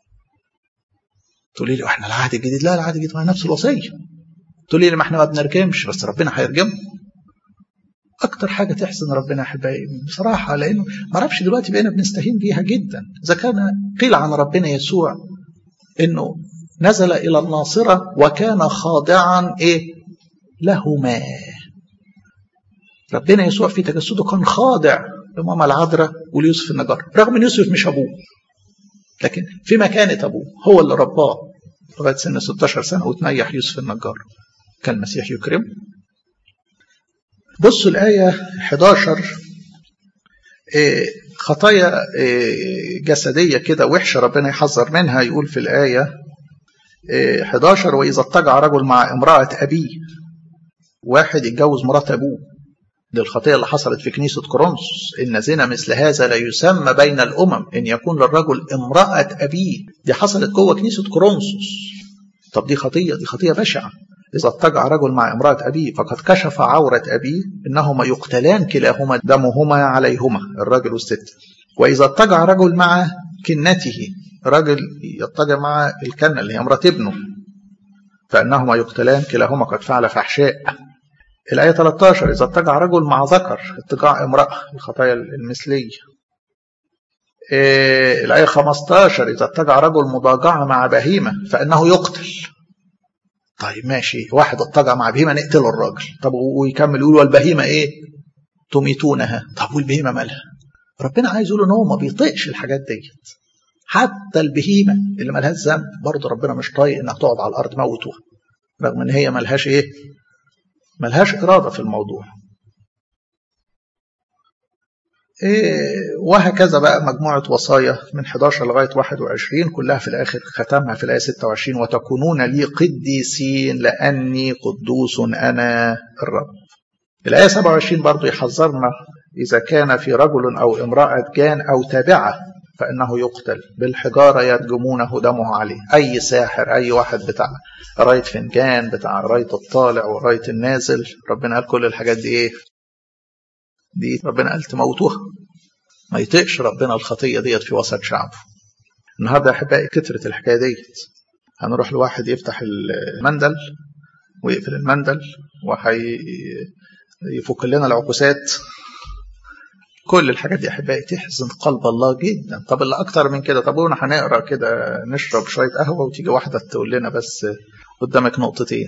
تقولي لي احنا العهد الجديد؟ لا، العهد الجديد هو نفس الوصيه. تقولي لي ما احنا ما بنرجمش، بس ربنا هيرجمه. اكتر حاجه تحزن ربنا يا احبائي بصراحه، لانه ما اعرفش دلوقتي بقينا بنستهين بيها جدا. اذا كان قيل عن ربنا يسوع انه نزل الى الناصره وكان خاضعا ايه؟ لهما. ربنا يسوع في تجسده كان خاضع لماما العذراء وليوسف النجار، رغم ان يوسف مش ابوه، لكن في مكانة ابوه، هو اللي رباه لغايه سن 16 سنه وتنيح يوسف النجار. كان المسيح يكرم. بصوا الايه 11: خطايا جسديه كده وحشه ربنا يحذر منها. يقول في الايه 11: واذا اضطجع رجل مع امراه ابيه، واحد يتجوز مرات ابوه، دي الخطية اللي حصلت في كنيسة كورنثوس: إن زنا مثل هذا لا يسمى بين الأمم إن يكون للرجل امرأة أبيه. دي حصلت جوه كنيسة كورنثوس. طب دي خطية بشعة. إذا اضطجع رجل مع امرأة أبيه فقد كشف عورة أبيه، إنهما يقتلان كلاهما دمهما عليهما، الرجل والست. وإذا اضطجع رجل مع كنته، رجل يضطجع مع الكنة اللي هي امرأة ابنه، فإنهما يقتلان كلاهما قد فعل فحشاء. الآية 13: إذا اضطجع رجل مع ذكر، اضطجاع امرأة، الخطايا المثلية. الآية 15: إذا اضطجع رجل مضاجعة مع بهيمة فإنه يقتل. طيب ماشي، واحد اضطجع مع بهيمة نقتل الراجل. طب ويكمل يقول والبهيمة إيه؟ تميتونها. طب والبهيمة مالها؟ ربنا عايز يقول ان هو ما بيطيقش الحاجات ديت. حتى البهيمة اللي مالهاش ذنب برضه ربنا مش طايق انك تقعد على الارض موتوها، رغم ان هي مالهاش ايه؟ مالهاش إرادة في الموضوع. وهكذا بقى مجموعة وصايا من 11 لغاية 21 كلها في الآخر ختمها في الآية 26 وتكونون لي قديسين لأني قدوس أنا الرب. الآية 27 برضو يحذرنا إذا كان في رجل أو امرأة جان أو تابعة فإنه يقتل بالحجارة يرجمونه دمه عليه. أي ساحر، أي واحد بتاع قراية فنجان، بتاع قراية الطالع وقراية النازل، ربنا قال كل الحاجات دي إيه؟ دي ربنا قال تموتوها. ما يطيقش ربنا الخطية ديت في وسط شعبه. النهارده يا أحبائي كترت الحكاية ديت. هنروح لواحد يفتح المندل ويقفل المندل يفك لنا العكوسات. كل الحاجات دي أحبائي تحزن قلب الله جدا. طب اللي أكتر من كده، طب قلنا هنقرأ كده نشرب شوية قهوة وتيجي واحدة تقول لنا بس قدامك نقطتين،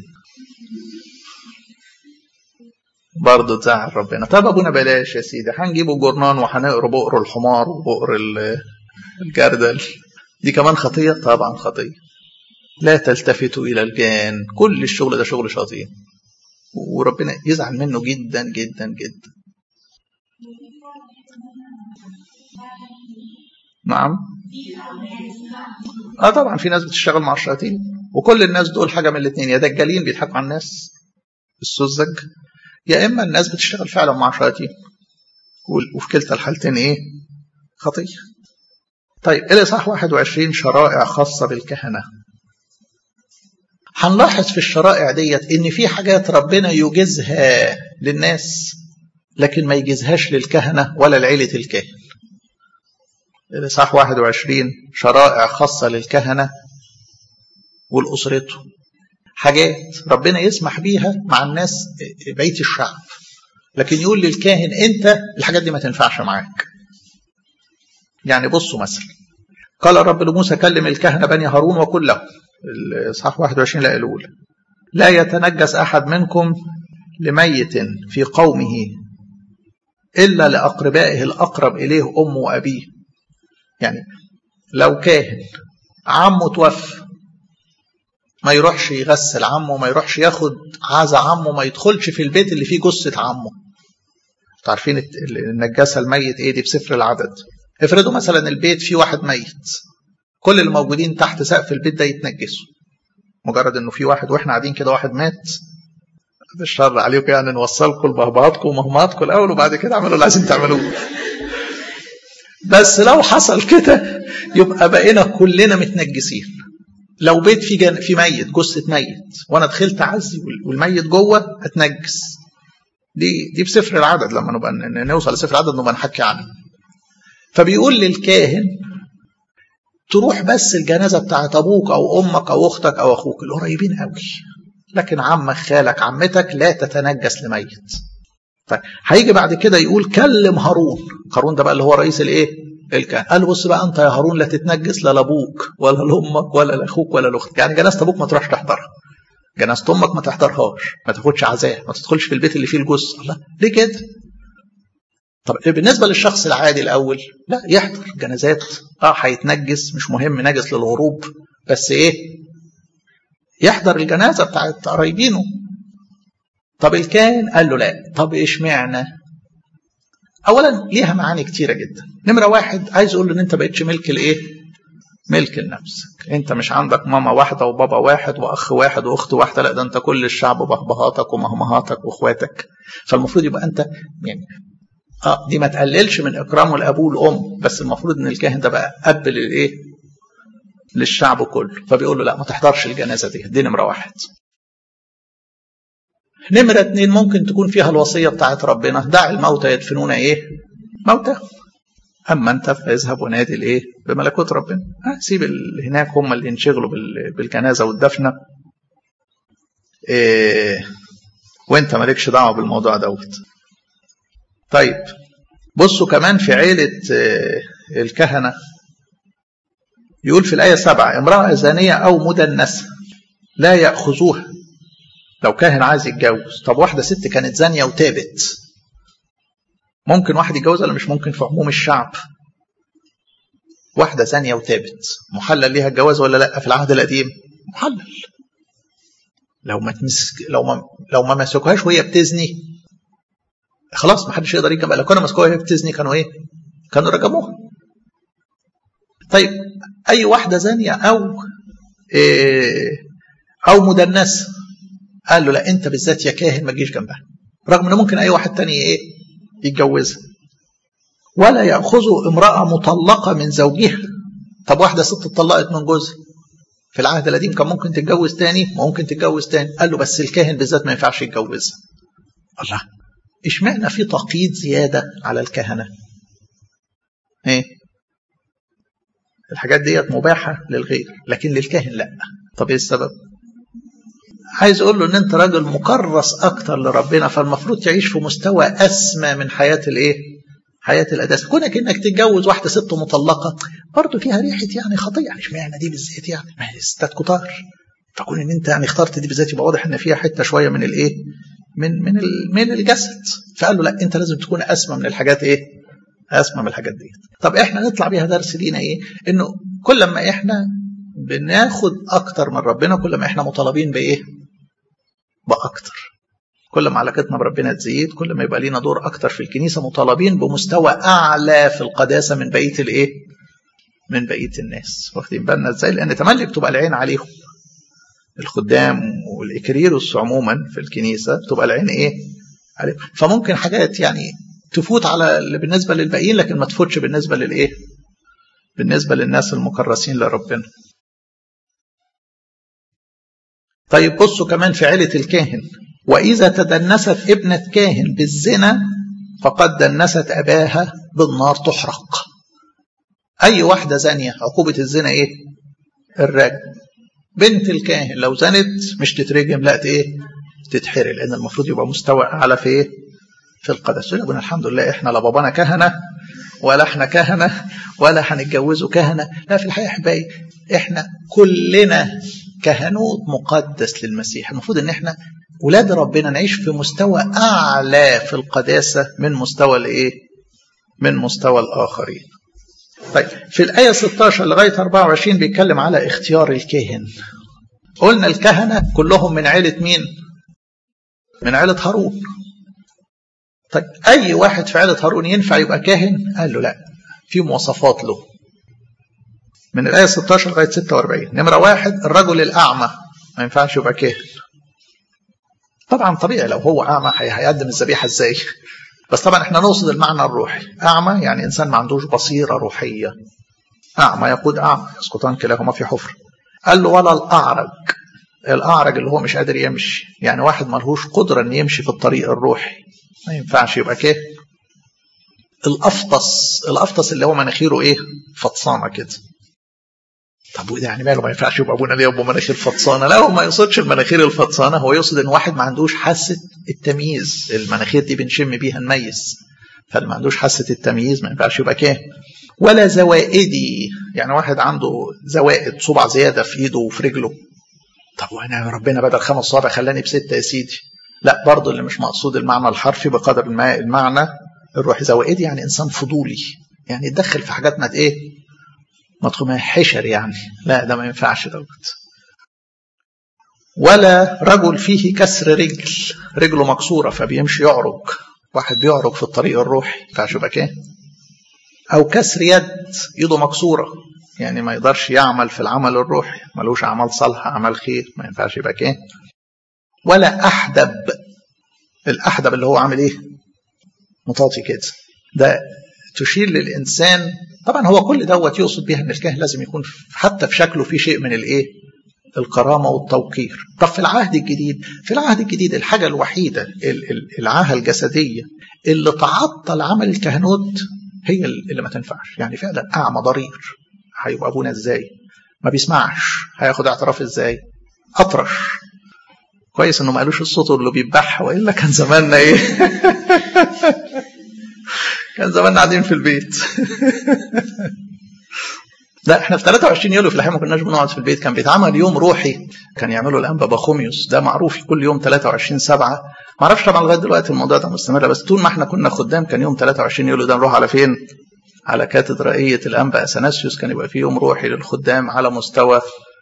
برضه تزعل ربنا. طب أبونا بلاش يا سيدي، هنجيبوا جورنان وهنقرأ بقر الحمار وبقر الجردل، دي كمان خطية؟ طبعا خطية. لا تلتفتوا إلى الجان، كل الشغل ده شغل شياطين وربنا يزعل منه جدا جدا جدا. نعم طبعا في ناس بتشتغل مع الشياطين، وكل الناس دول حاجة من الاثنين، يا دجالين بيضحكوا على الناس السذج، يا إما الناس بتشتغل فعلا مع شياطين، وفي كلتا الحالتين إيه؟ خطية. طيب الإصحاح 21 شرائع خاصة بالكهنة. هنلاحظ في الشرائع ديت إن في حاجات ربنا يجيزها للناس لكن ما يجيزهاش للكهنة ولا لعيلة الكاهن. الإصحاح 21 شرائع خاصة للكهنة والأسرته، حاجات ربنا يسمح بيها مع الناس بقية الشعب، لكن يقول للكاهن أنت الحاجات دي ما تنفعش معاك. يعني بصوا مثلا قال الرب لموسى كلم الكهنة بني هارون وقل لهم، الإصحاح 21 الآية الأولى، لا يتنجس أحد منكم لميت في قومه إلا لأقربائه الأقرب إليه أمه وأبيه. يعني لو كاهن عمه توفى ما يروحش يغسل عمه، ما يروحش ياخد عزا عمه، ما يدخلش في البيت اللي فيه جثة عمه. تعرفين النجاسة الميت ايه دي في سفر العدد؟ افرضوا مثلا البيت فيه واحد ميت، كل اللي موجودين تحت سقف البيت ده يتنجسوا، مجرد انه في واحد واحنا قاعدين كده واحد مات، الشر عليكم يعني نوصلكم لبهبهاتكم ومهماتكم الاول وبعد كده اعملوا اللي عايزين تعملوه. بس لو حصل كده يبقى بقينا كلنا متنجسين. لو بيت في ميت، جثة ميت، وانا دخلت اعزي والميت جوه اتنجس. دي في سفر العدد، لما نبقى نوصل لسفر العدد نبقى نحكي عنه. فبيقول للكاهن تروح بس الجنازة بتاعت ابوك او امك او اختك او اخوك القريبين قوي، لكن عمك خالك عمتك لا تتنجس لميت. طيب هيجي بعد كده يقول كلم هارون ده بقى اللي هو رئيس الايه؟ الكهنة. قال بص بقى انت يا هارون لا تتنجس لا لابوك ولا لامك ولا لاخوك ولا لاختك. يعني جنازة ابوك ما تروحش تحضرها، جنازة امك ما تحضرهاش، ما تاخدش عزاء، ما تدخلش في البيت اللي فيه الجثة. الله ليه كده؟ طب بالنسبة للشخص العادي الأول لا يحضر جنازات، هيتنجس مش مهم، نجس للغروب، بس إيه؟ يحضر الجنازة بتاعت قرايبينه. طب الكاهن قال له لا. طب إيش معنى؟ أولا ليها معاني كتيرة جدا. نمرة واحد عايز أقول إن أنت بقيتش ملك الإيه؟ ملك لنفسك. أنت مش عندك ماما واحدة وبابا واحد وأخ واحد وأخت واحدة، لا ده أنت كل الشعب بهبهاتك ومهمهاتك وإخواتك. فالمفروض يبقى أنت يعني دي ما تقللش من إكرامه الأبو والأم، بس المفروض إن الكاهن ده بقى أب للإيه؟ للشعب كله. فبيقول له لا ما تحضرش الجنازة دي نمرة واحد. نمرة اتنين ممكن تكون فيها الوصية بتاعت ربنا دع الموتى يدفنون إيه؟ موتى، أما أنت فاذهب ونادي الإيه؟ بملكوت ربنا. سيب هناك هم اللي ينشغلوا بالجنازة والدفنة، وأنت مالكش دعوة بالموضوع دوت. طيب بصوا كمان في عيلة الكهنة يقول في الآية 7 امرأة زانية أو مدنسة لا ممكن واحد يتجوز ولا مش ممكن في عموم الشعب؟ واحدة زانية وتابت محلل ليها الجواز ولا لا؟ في العهد القديم محلل. لو ما مسكوهاش وهي بتزني خلاص ما حدش يقدر يجمع. لو كانوا مسكوها وهي بتزني كانوا ايه؟ كانوا رجموها. طيب اي واحدة زانية او مدنسة قال له لا انت بالذات يا كاهن ما تجيش جنبها، رغم انه ممكن اي واحد تاني ايه يتجوزها. ولا يأخذوا امرأة مطلقة من زوجها. طب واحدة ست اتطلقت من جوزها في العهد القديم كان ممكن تتجوز تاني، ممكن تتجوز تاني. قال له بس الكاهن بالذات ما ينفعش يتجوزها. الله، اشمعنى في تقييد زيادة على الكهنة؟ ايه الحاجات ديت مباحة للغير لكن للكاهن لا. طب ايه السبب؟ عايز اقول له ان انت راجل مكرس اكتر لربنا، فالمفروض تعيش في مستوى اسمى من حياة الايه؟ حياة القداسة. كونك انك تتجوز واحدة ست مطلقة برضه فيها ريحة يعني خطية، يعني اشمعنى دي بالذات؟ يعني ما هي ستات كتار، فكون ان انت يعني اخترت دي بالذات يبقى واضح ان فيها حتة شوية من الايه؟ من الجسد. فقال له لا انت لازم تكون اسمى من الحاجات ايه؟ اسمى من الحاجات دي. طب احنا نطلع بيها درس لينا ايه؟ انه كل ما احنا بناخد اكتر من ربنا كل ما احنا مطالبين بايه؟ باكتر. كل ما علاقتنا بربنا تزيد كل ما يبقى لينا دور اكتر في الكنيسه، مطالبين بمستوى اعلى في القداسه من بقيه الايه؟ من بقيه الناس. واخدين بالنا ازاي؟ لان تملي بتبقى العين عليهم، الخدام والاكريروس عموما في الكنيسه بتبقى العين ايه؟ عليهم. فممكن حاجات يعني تفوت على اللي بالنسبه للباقيين لكن ما تفوتش بالنسبه للايه؟ بالنسبه للناس المكرسين لربنا. طيب بصوا كمان في عيله الكاهن، وإذا تدنست ابنة كاهن بالزنا فقد دنست أباها بالنار تحرق. أي واحدة زانية عقوبة الزنا إيه؟ الرجم. بنت الكاهن لو زنت مش تترجم، لا إيه؟ تتحرق، لأن المفروض يبقى مستوى أعلى في إيه؟ في القداسة. يقول الحمد لله إحنا لا بابانا كهنة ولا إحنا كهنة ولا هنتجوزوا كهنة. لا، في الحقيقة أحبائي إحنا كلنا كهنوت مقدس للمسيح. المفروض إن إحنا ولاد ربنا نعيش في مستوى أعلى في القداسة من مستوى الإيه؟ من مستوى الآخرين. طيب في الآية 16 لغاية 24 بيتكلم على اختيار الكاهن. قلنا الكهنة كلهم من عيلة مين؟ من عيلة هارون. طيب أي واحد في عيلة هارون ينفع يبقى كاهن؟ قال له لا، في مواصفات له. من الآية 16 لغاية 46. نمرة 1 الرجل الأعمى ما ينفعش يبقى كاهن. طبعا طبيعي لو هو أعمى هيقدم الذبيحة إزاي؟ بس طبعا احنا نقصد المعنى الروحي. أعمى يعني إنسان ما عندوش بصيرة روحية. أعمى يقود أعمى يسقطان كلاهما في حفر. قال له ولا الأعرج. الأعرج اللي هو مش قادر يمشي، يعني واحد ملهوش قدرة إن يمشي في الطريق الروحي ما ينفعش يبقى كاهن. الأفطس اللي هو مناخيره إيه؟ فطسانة كده. طب وده يعني ماله ما ينفعش يبقى ابونا ليه ابو مناخير فطسانه؟ لا، هو ما يقصدش المناخير الفطسانه، هو يقصد ان واحد ما عندوش حاسه التمييز. المناخير دي بنشم بيها نميز، فاللي ما عندوش حاسه التمييز ما ينفعش يبقى كاهن. ولا زوائدي، يعني واحد عنده زوائد صبع زياده في ايده وفي رجله. طب وانا ربنا بدل 5 صوابع خلاني ب6 يا سيدي؟ لا، برضه اللي مش مقصود المعنى الحرفي بقدر المعنى الروحي. زوائدي يعني انسان فضولي، يعني يتدخل في حاجات ما ايه؟ مطخمة حشر يعني. لا، ده ما ينفعش دوت. ولا رجل فيه كسر رجله مكسورة فبيمشي يعرج، واحد بيعرج في الطريق الروحي ما ينفعش يبقى كاهن. أو كسر يده مكسورة، يعني ما يقدرش يعمل في العمل الروحي، ملوش أعمال صالحة أعمال خير، ما ينفعش يبقى كاهن. ولا أحدب. الأحدب اللي هو عامل إيه؟ مطاطي كده، ده تشير للإنسان. طبعا هو كل دوت يقصد بها ان الكاهن لازم يكون حتى في شكله في شيء من الايه؟ الكرامه والتوقير. طب في العهد الجديد الحاجه الوحيده العاهه الجسديه اللي تعطل عمل الكهنوت هي اللي ما تنفعش. يعني فعلا اعمى ضرير هيبقى ابونا ازاي؟ ما بيسمعش، هياخد اعتراف ازاي؟ اطرش. كويس انه ما قالوش الصوت اللي بيبح، والا كان زماننا ايه؟ كان زماننا قاعدين في البيت. لا، احنا في 23 يوليو في الحقيقه ما كناش بنقعد في البيت، كان بيتعمل يوم روحي كان يعملوا الانبا بخوميوس، ده معروف كل يوم 23/7 ما اعرفش طبعا لغايه دلوقتي الموضوع ده مستمر، بس طول ما احنا كنا خدام كان يوم 23 يوليو ده نروح على فين؟ على كاتدرائيه الانبا اثناسيوس. كان يبقى فيه يوم روحي للخدام على مستوى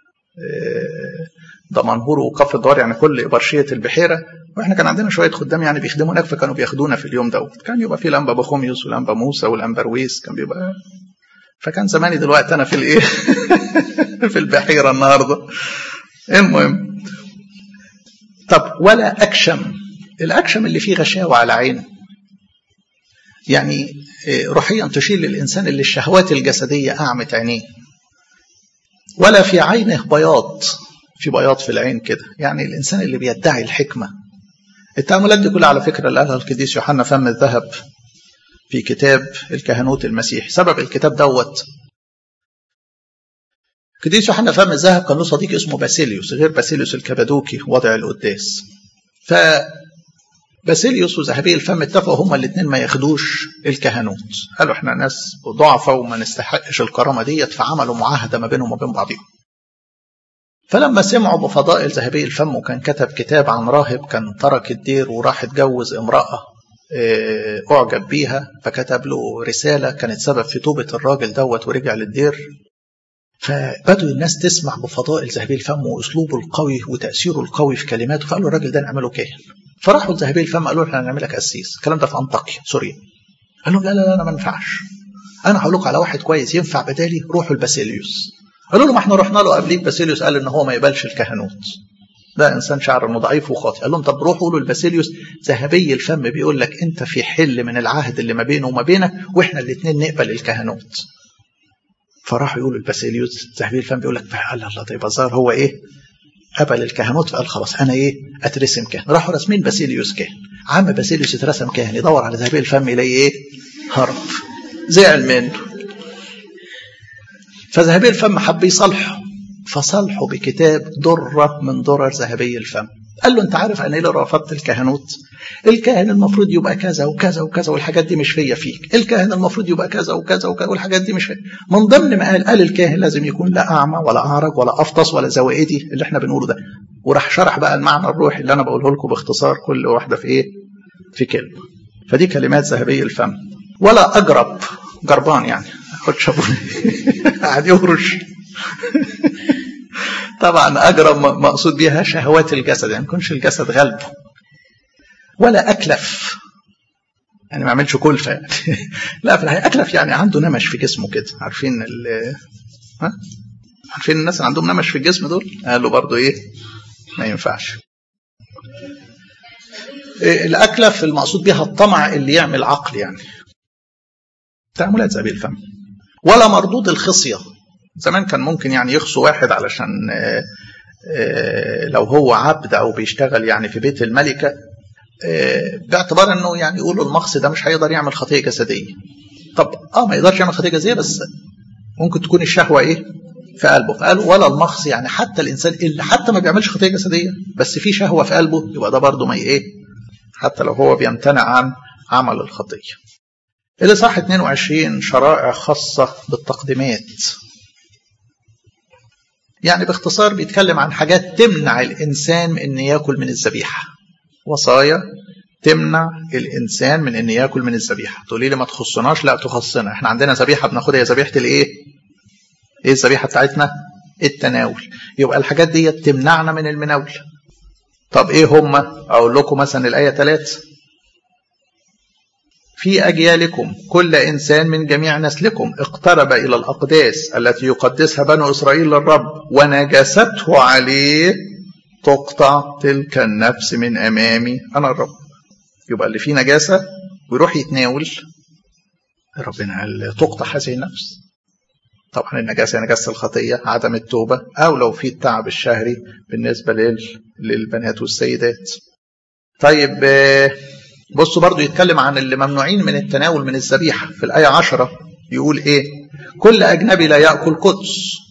دمنهور وكفر الدوار، يعني كل إبرشية البحيرة. واحنا كان عندنا شوية خدام يعني بيخدموا هناك، فكانوا بياخدونا في اليوم دوت. كان يبقى فيه الانبا بخوميوس والانبا موسى والانبا رويس، كان بيبقى فكان زماني دلوقتي انا في الايه في البحيرة النهارده. المهم، طب ولا اكشم، الاكشم اللي فيه غشاوة على عينه، يعني روحيا تشير للانسان اللي الشهوات الجسدية اعمت عينيه. ولا في عينه بياض، في بياض في العين كده، يعني الإنسان اللي بيدعي الحكمة. التأملات دي كلها على فكرة اللي قالها القديس يوحنا فم الذهب في كتاب الكهنوت المسيحي. سبب الكتاب دوت، القديس يوحنا فم الذهب كان له صديق اسمه باسيليوس، غير باسيليوس الكبادوكي وضع القداس. فباسيليوس وذهبي الفم اتفقوا هما الاثنين ما ياخدوش الكهنوت. قالوا احنا ناس ضعفة وما نستحقش الكرامة ديت، فعملوا معاهدة ما بينهم وبين بعضهم. فلما سمعوا بفضائل ذهبي الفم، وكان كتب كتاب عن راهب كان ترك الدير وراح اتجوز امرأة اعجب بيها، فكتب له رسالة كانت سبب في توبة الراجل دوت ورجع للدير. فبدوا الناس تسمع بفضائل ذهبي الفم واسلوبه القوي وتأثيره القوي في كلماته، فقالوا الراجل ده نعمله كاهن. فراحوا لذهبي الفم قالوا احنا هنعملك قسيس. الكلام ده في أنطاكيا سوريا. قال لهم لا لا لا، انا ما ينفعش، انا هقول لكم على واحد كويس ينفع بدالي، روحوا لباسيليوس. قالوا له ما احنا رحنا له قبليك، باسيليوس قال ان هو ما يقبلش الكهنوت، ده انسان شعر انه ضعيف وخاطئ. قال لهم طب روحوا قولوا لباسيليوس ذهبي الفم بيقول لك انت في حل من العهد اللي ما بينه وما بينك، واحنا الاثنين نقبل الكهنوت. فراحوا يقولوا لباسيليوس ذهبي الفم بيقول لك قال الله طيب الظاهر هو ايه قبل الكهنوت، فقال خلاص انا ايه اترسم كاهن. راحوا راسمين باسيليوس كاهن. عم باسيليوس اترسم كاهن، يدور على ذهبي الفم يلاقيه ايه هرب، زعل منه. فذهبي الفم حب يصالحه، فصالحه بكتاب درة من درر ذهبي الفم. قال له انت عارف انا ايه اللي رفضت الكهنوت؟ الكاهن المفروض يبقى كذا وكذا وكذا والحاجات دي مش فيا فيك، الكاهن المفروض يبقى كذا وكذا وكذا والحاجات دي مش فيا. من ضمن ما قال الكاهن لازم يكون لا اعمى ولا اعرج ولا افطس ولا زوائدي اللي احنا بنقوله ده. وراح شرح بقى المعنى الروحي اللي انا بقوله لكم باختصار، كل واحده في ايه في كلمه. فدي كلمات ذهبي الفم. ولا اجرب، جربان يعني خد شابوني قاعد يهرش. طبعا اجرب مقصود بيها شهوات الجسد، يعني ما يكونش الجسد غلبه. ولا اكلف، يعني ما عملش كلفه يعني. لا في الحقيقه اكلف يعني عنده نمش في جسمه كده، عارفين عارفين الناس اللي عندهم نمش في الجسم دول، قالوا برضو ايه ما ينفعش. الاكلف المقصود بيها الطمع اللي يعمل عقل، يعني تأملات ذهبي الفم. ولا مردود الخصية، زمان كان ممكن يعني يخصوا واحد علشان لو هو عبد او بيشتغل يعني في بيت الملكة، باعتبار انه يعني يقولوا المخص ده مش هيقدر يعمل خطيئة جسدية. طب ما يقدرش يعمل خطيئة جسدية، بس ممكن تكون الشهوة ايه في قلبه. فقالوا ولا المخص، يعني حتى الانسان اللي حتى ما بيعملش خطيئة جسدية بس في شهوة في قلبه، يبقى ده برضه ما ايه حتى لو هو بيمتنع عن عمل الخطيئة. الإصحاح 22 شرائع خاصة بالتقديمات، يعني باختصار بيتكلم عن حاجات تمنع الإنسان من أن يأكل من الذبيحة. وصايا تمنع الإنسان من أن يأكل من الذبيحة. تقولي لي ما تخصناش، لا تخصنا، احنا عندنا ذبيحة بناخدها، هي ذبيحة الايه؟ ايه الذبيحة بتاعتنا؟ التناول. يبقى الحاجات دي تمنعنا من المناول. طب ايه هم؟ اقول لكم مثلا الآية 3: في أجيالكم كل إنسان من جميع نسلكم اقترب إلى الأقداس التي يقدسها بنو إسرائيل للرب، ونجسته عليه تقطع تلك النفس من أمامي أنا الرب. يبقى اللي فيه نجاسة ويروح يتناول، ربنا قال تقطع هذه النفس. طبعا النجاسة نجاسة الخطية، عدم التوبة، أو لو في التعب الشهري بالنسبة للبنات والسيدات. طيب بصوا برضو يتكلم عن اللي ممنوعين من التناول من الذبيحة في الآية 10. يقول إيه؟ كل أجنبي لا يأكل قدس.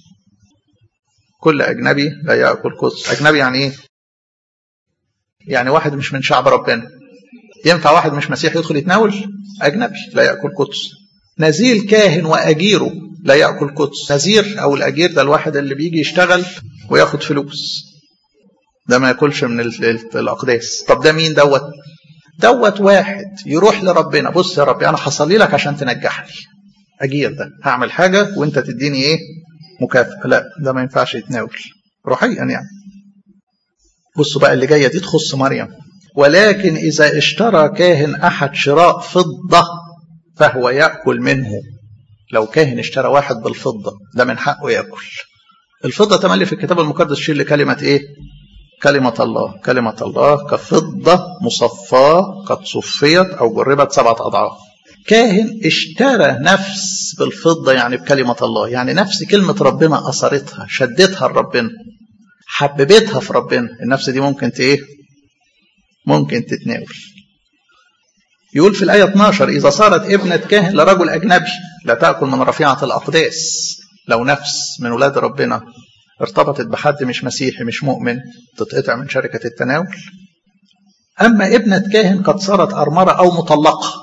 كل أجنبي لا يأكل قدس. أجنبي يعني إيه؟ يعني واحد مش من شعب ربنا. ينفع واحد مش مسيحي يدخل يتناول؟ أجنبي لا يأكل قدس. نزيل كاهن وأجيره لا يأكل قدس. نزير أو الأجير ده الواحد اللي بيجي يشتغل وياخد فلوس. ده ما ياكلش من الأقداس. طب ده مين دوت واحد يروح لربنا، بص يا ربي أنا هصلي لك عشان تنجحني، أجير ده هعمل حاجة وأنت تديني إيه مكافأة. لا ده ما ينفعش يتناول روحيا يعني. بصوا بقى اللي جاية دي تخص مريم. ولكن إذا اشترى كاهن أحد شراء فضة فهو يأكل منه. لو كاهن اشترى واحد بالفضة ده من حقه يأكل. الفضة تملي في الكتاب المقدس شيل لكلمة إيه؟ كلمة الله. كلمة الله كفضة مصفاة قد صفيت أو جربت 7 أضعاف. كاهن اشترى نفس بالفضة يعني بكلمة الله، يعني نفس كلمة ربنا أثرتها شدتها لربنا حببتها في ربنا. النفس دي ممكن ممكن تتناول. يقول في الآية 12 إذا صارت ابنة كاهن لرجل أجنبي لا تأكل من رفيعة الأقداس. لو نفس من ولاد ربنا ارتبطت بحد مش مسيحي مش مؤمن تتقطع من شركة التناول. أما ابنة كاهن قد صارت أرمرة أو مطلقة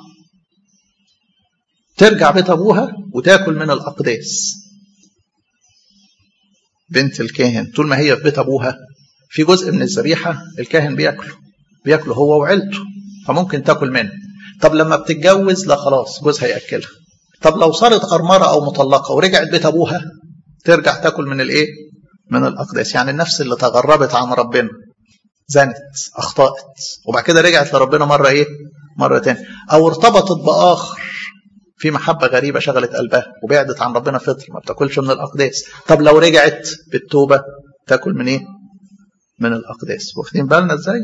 ترجع بيت أبوها وتأكل من الأقداس. بنت الكاهن طول ما هي في بيت أبوها في جزء من الذبيحة الكاهن بيأكله هو وعيلته فممكن تأكل منه. طب لما بتتجوز لا خلاص جوزها يأكلها. طب لو صارت أرمرة أو مطلقة ورجعت بيت أبوها ترجع تأكل من الإيه؟ من الأقداس. يعني النفس اللي تغربت عن ربنا زنت أخطأت وبعد كده رجعت لربنا مرة تاني أو ارتبطت بآخر في محبة غريبة شغلت قلبها وبعدت عن ربنا فترة ما بتاكلش من الأقداس. طب لو رجعت بالتوبة تاكل من إيه؟ من الأقداس. واخدين بالنا إزاي؟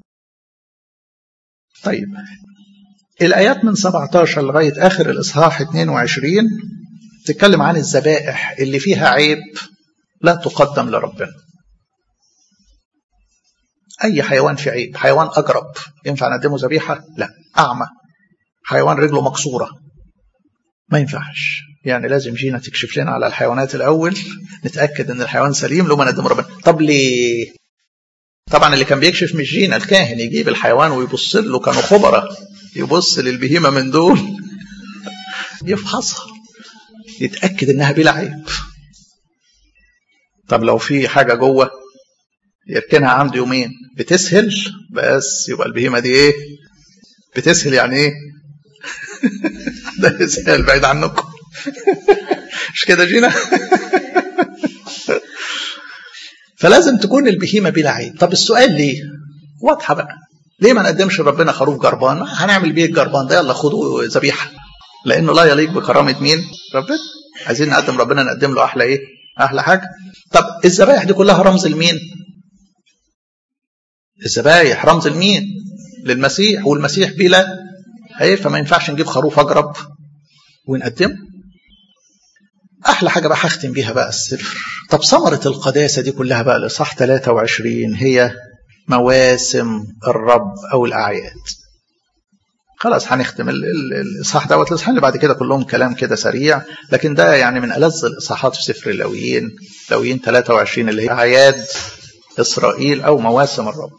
طيب الآيات من 17 لغاية آخر الإصحاح 22 تتكلم عن الذبائح اللي فيها عيب لا تقدم لربنا. أي حيوان في عيب، حيوان أجرب ينفع نقدمه ذبيحة؟ لا. أعمى، حيوان رجله مكسورة ما ينفعش. يعني لازم جينا تكشف لنا على الحيوانات الأول نتأكد أن الحيوان سليم لما نقدم ربنا. طب ليه؟ طبعا اللي كان بيكشف مش جينا، الكاهن يجيب الحيوان ويبص له، كانوا خبراء يبص للبهيمة من دول يفحصها يتأكد أنها بلا عيب. طب لو في حاجة جوه يركنها عنده يومين بتسهل بس يبقى البهيمة دي إيه؟ بتسهل يعني إيه؟ ده يسهل بعيد عنكم مش كده جينا؟ فلازم تكون البهيمة بلا عيب. طب السؤال ليه؟ واضحة بقى. ليه ما نقدمش ربنا خروف جربان؟ هنعمل بيه الجربان ده يلا خدوه ذبيحة، لأنه لا يليق بكرامة مين؟ ربنا. عايزين نقدم ربنا نقدم له أحلى إيه؟ أحلى حاجة. طب الذبائح دي كلها رمز لمين؟ الذبائح رمز لمين؟ للمسيح، والمسيح بلا عيب فما ينفعش نجيب خروف أجرب ونقدمه. أحلى حاجة بقى هختم بيها بقى السفر. طب ثمرة القداسة دي كلها بقى الإصحاح 23 هي مواسم الرب أو الأعياد. خلاص هنختم الإصحاح دوت. الإصحاح اللي بعد كده كلهم كلام كده سريع، لكن ده يعني من ألذ الإصحاحات في سفر اللاويين. لاويين 23 اللي هي أعياد إسرائيل أو مواسم الرب.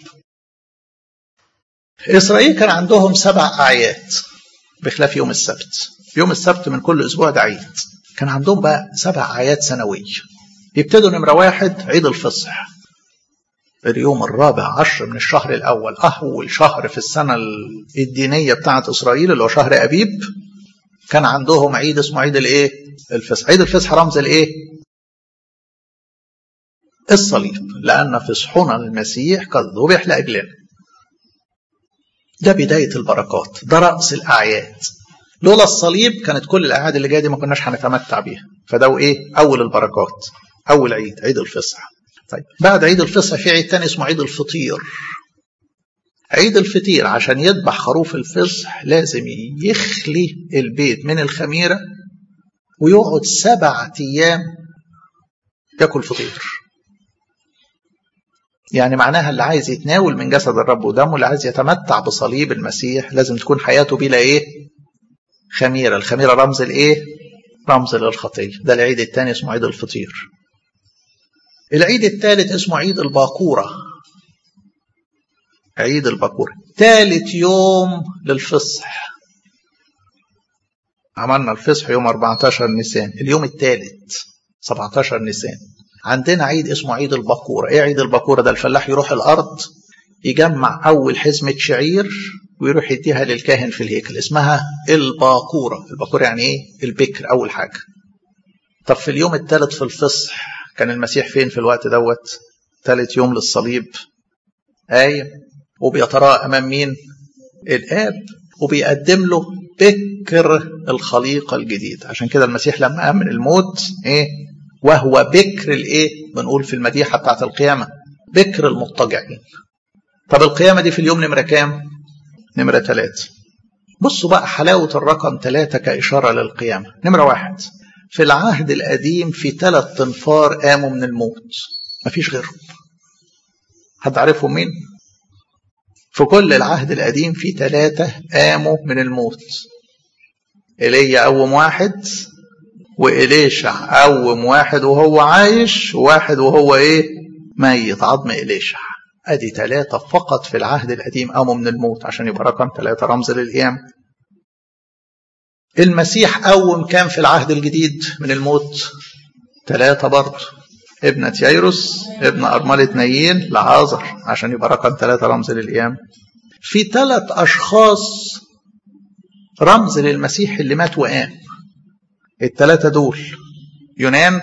إسرائيل كان عندهم 7 أعياد بخلاف يوم السبت. يوم السبت من كل أسبوع ده عيد. كان عندهم بقى 7 أعياد سنوية. يبتدوا نمرة 1 عيد الفصح، اليوم 14 من الشهر الأول، أول شهر في السنة الدينية بتاعت إسرائيل اللي هو شهر أبيب. كان عندهم عيد اسمه عيد الإيه؟ الفصح. عيد الفصح رمز الإيه؟ الصليب، لأن فصحنا المسيح قد ذبح لأجلنا. ده بداية البركات، ده رأس الأعياد. لولا الصليب كانت كل الأعياد اللي جاية دي ما كناش هنتمتع بيها. فده إيه؟ أول البركات، أول عيد، عيد الفصح. طيب بعد عيد الفصح في عيد تاني اسمه عيد الفطير. عيد الفطير عشان يذبح خروف الفصح لازم يخلي البيت من الخميرة ويقعد 7 أيام يأكل فطير. يعني معناها اللي عايز يتناول من جسد الرب ودمه، اللي عايز يتمتع بصليب المسيح لازم تكون حياته بلا إيه؟ خميرة. الخميرة رمز الإيه؟ رمز للخطية. ده العيد الثاني اسمه عيد الفطير. العيد الثالث اسمه عيد الباكورة. عيد الباكورة 3 يوم للفصح. عملنا الفصح يوم 14 نيسان، اليوم الثالث 17 نيسان. عندنا عيد اسمه عيد البكورة. ايه عيد البكورة ده؟ الفلاح يروح الارض يجمع اول حزمة شعير ويروح يديها للكاهن في الهيكل، اسمها الباكورة. الباكورة يعني ايه؟ البكر اول حاجة. طب في اليوم الثالث في الفصح كان المسيح فين في الوقت دوت؟ ثالث يوم للصليب، قايم وبيتراءى امام مين؟ الاب، وبيقدم له بكر الخليقة الجديد. عشان كده المسيح لما قام من الموت ايه؟ وهو بكر الايه؟ بنقول في المديحة بتاعت القيامة بكر المضطجعين. طب القيامة دي في اليوم نمرة كام؟ نمرة 3. بصوا بقى حلاوة الرقم 3 كإشارة للقيامة. نمرة 1، في العهد القديم في 3 تنفار قاموا من الموت، مفيش غيرهم. حد عارفهم مين؟ في كل العهد القديم في 3 قاموا من الموت. إيليا قوم واحد، وإليشع قوم واحد وهو عايش، وواحد وهو ايه؟ ميت، عظم إليشع. ادي 3 فقط في العهد القديم قاموا من الموت، عشان يبقى رقم 3 رمز للقيامة. المسيح قوم كان في العهد الجديد من الموت 3 برضه، ابنة ييروس، ابن أرملة نايين، لعازر، عشان يبقى رقم 3 رمز للقيامة. في 3 أشخاص رمز للمسيح اللي مات وقام. ال3 دول يونان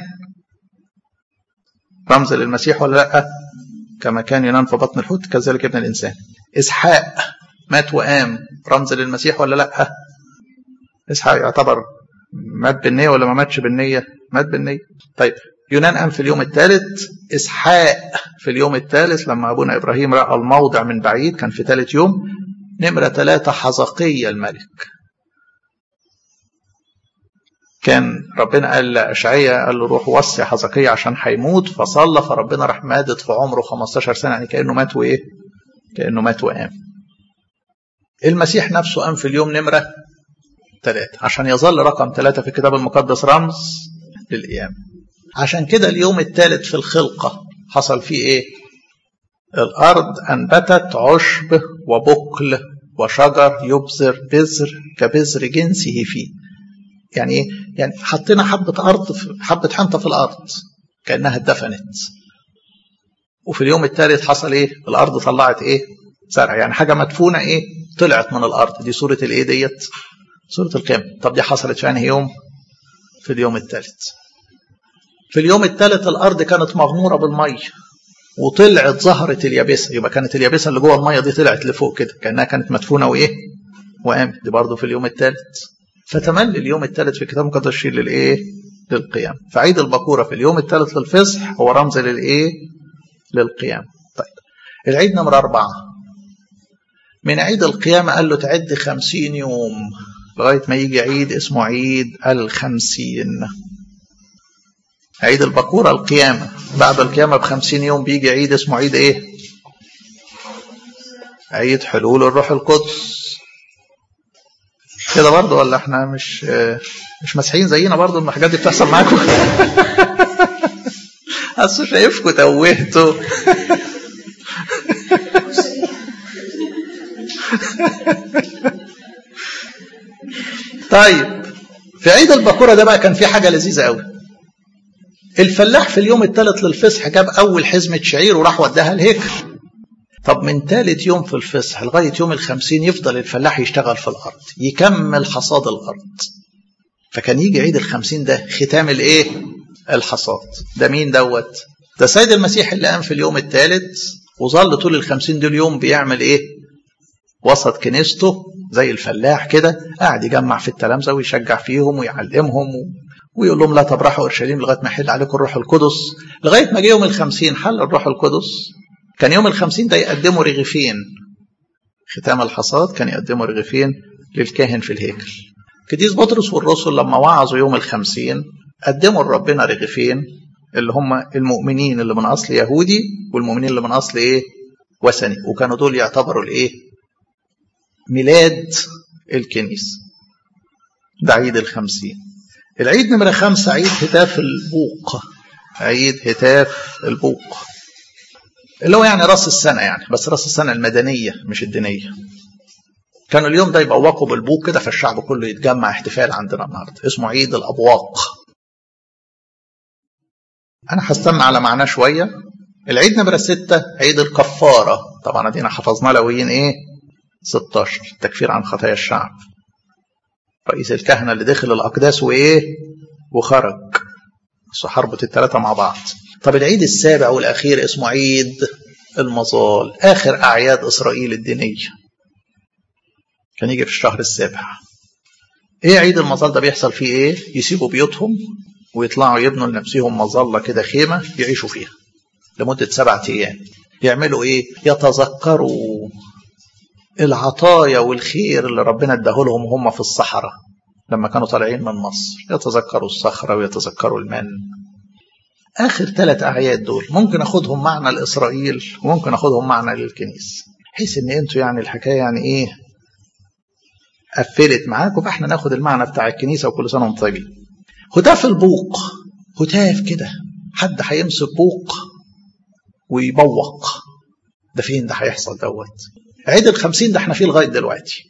رمز للمسيح ولا لا؟ كما كان يونان في بطن الحوت كذلك ابن الإنسان. إسحاق مات وقام رمز للمسيح ولا لا؟ إسحاق يعتبر مات بالنية ولا ما ماتش بالنية؟ مات بالنية. طيب يونان قام في اليوم الثالث، إسحاق في اليوم الثالث لما أبونا إبراهيم رأى الموضع من بعيد كان في 3 يوم. نمرة 3 حزقية الملك، كان ربنا قال لأشعياء قال له روح وصي حزقية عشان هيموت، فصلى، فربنا راح مادد في عمره 15 سنة، يعني كأنه مات وإيه؟ كأنه مات وقام. المسيح نفسه قام في اليوم نمرة 3 عشان يظل رقم 3 في الكتاب المقدس رمز للقيامة. عشان كده اليوم الثالث في الخلقة حصل فيه إيه؟ الأرض أنبتت عشب وبقل وشجر يبذر بذر كبذر جنسه فيه. يعني ايه؟ يعني حطينا حبة أرض، حبة حنطة في الأرض كأنها اتدفنت. وفي اليوم الثالث حصل ايه؟ الأرض طلعت ايه؟ زرع، يعني حاجة مدفونة ايه؟ طلعت من الأرض. دي صورة الايه ديت؟ صورة القيامة. طب دي حصلت في انهي يوم؟ في اليوم الثالث. في اليوم الثالث الأرض كانت مغمورة بالمية وطلعت ظهرت اليابسة، يبقى كانت اليابسة اللي جوه المية دي طلعت لفوق كده كأنها كانت مدفونة وايه؟ وقامت. دي برضه في اليوم الثالث. فتملي اليوم الثالث في الكتاب المقدس شيء للايه؟ للقيام. فعيد البكورة في اليوم الثالث للفصح هو رمز للايه؟ للقيام. طيب العيد نمرة 4 من عيد القيامة قال له تعد 50 يوم لغاية ما يجي عيد اسمه عيد 50. عيد البكورة القيامة، بعد القيامة ب50 يوم بيجي عيد اسمه عيد ايه؟ عيد حلول الروح القدس. كده برضه ولا احنا مش مسيحيين زينا برضه؟ الحاجات دي بتحصل معاكم؟ اصل شايفكم توهتوا. طيب في عيد البكورة ده بقى كان في حاجة لذيذة قوي. الفلاح في اليوم الثالث للفصح جاب أول حزمة شعير وراح وداها الهيكل. طب من ثالث يوم في الفصح لغاية يوم 50 يفضل الفلاح يشتغل في الأرض يكمل حصاد الأرض. فكان يجي عيد 50 ده ختام الايه؟ الحصاد. ده مين دوت؟ ده سيد المسيح اللي قام في اليوم الثالث وظل طول 50 دول يوم بيعمل ايه؟ وسط كنيسته زي الفلاح كده، قاعد يجمع في التلامذة ويشجع فيهم ويعلمهم ويقول لهم لا تبرحوا اورشليم لغايه ما يحل عليكم الروح القدس. لغايه ما جه يوم 50 حل الروح القدس. كان يوم 50 ده يقدموا رغيفين، ختام الحصاد كان يقدموا رغيفين للكاهن في الهيكل. قديس بطرس والرسل لما وعظوا يوم 50 قدموا لربنا رغيفين، اللي هم المؤمنين اللي من اصل يهودي والمؤمنين اللي من اصل ايه؟ وثني. وكانوا دول يعتبروا الايه؟ ميلاد الكنيسه. ده عيد 50. العيد نمرة 5 عيد هتاف البوق. عيد هتاف البوق اللي هو يعني راس السنة، يعني بس راس السنة المدنية مش الدينية. كانوا اليوم ده يبوقوا بالبوق كده، فالشعب كله يتجمع احتفال عندنا النهارده اسمه عيد الأبواق. أنا هستنى على معناه شوية. العيد نمرة 6 عيد الكفارة. طبعا ادينا حفظنا لويين ايه 16 تكفير عن خطايا الشعب. رئيس الكهنة اللي دخل الأقداس وايه وخرج، بس هربط الثلاثة مع بعض. طب العيد السابع والأخير اسمه عيد المظال، آخر أعياد إسرائيل الدينية، كان يجي في الشهر السابع. ايه عيد المظال ده بيحصل فيه ايه؟ يسيبوا بيوتهم ويطلعوا يبنوا لنفسهم مظلة كده، خيمة يعيشوا فيها لمدة 7 أيام. يعملوا ايه؟ يتذكروا العطايا والخير اللي ربنا اداهولهم هم في الصحراء لما كانوا طالعين من مصر. يتذكروا الصخرة ويتذكروا المن. آخر 3 أعياد دول ممكن أخدهم معنى لإسرائيل وممكن أخدهم معنى للكنيسة، حيث إن أنتوا يعني الحكاية يعني إيه قفلت معاكم، فإحنا ناخد المعنى بتاع الكنيسة وكل سنة وانتم طيبين. هتاف البوق، هتاف كده، حد هيمسك بوق ويبوق، ده فين ده هيحصل دوت؟ عيد ال50 ده احنا فيه لغاية دلوقتي.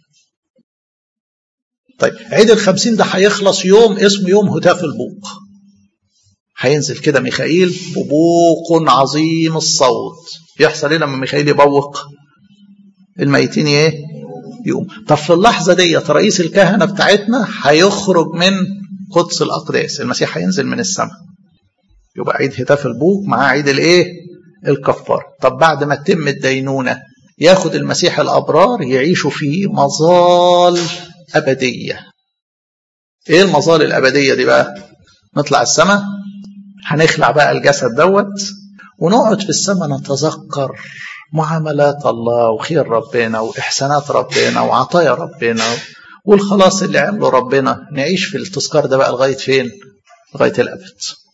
طيب عيد ال50 ده هيخلص يوم اسمه يوم هتاف البوق. هينزل كده ميخائيل ببوق عظيم الصوت. يحصل ايه لما ميخائيل يبوق؟ الميتين ايه؟ يوم. طب في اللحظة دي رئيس الكهنة بتاعتنا هيخرج من قدس الأقداس، المسيح هينزل من السماء. يبقى عيد هتاف البوق مع عيد الايه؟ الكفار. طب بعد ما تتم الدينونة ياخد المسيح الأبرار يعيشوا في مظال أبدية. ايه المظال الأبدية دي بقى؟ نطلع السماء، هنخلع بقى الجسد دوت ونقعد في السماء نتذكر معاملات الله وخير ربنا وإحسانات ربنا وعطايا ربنا والخلاص اللي عمله ربنا. نعيش في التذكار ده بقى لغاية فين؟ لغاية الأبد.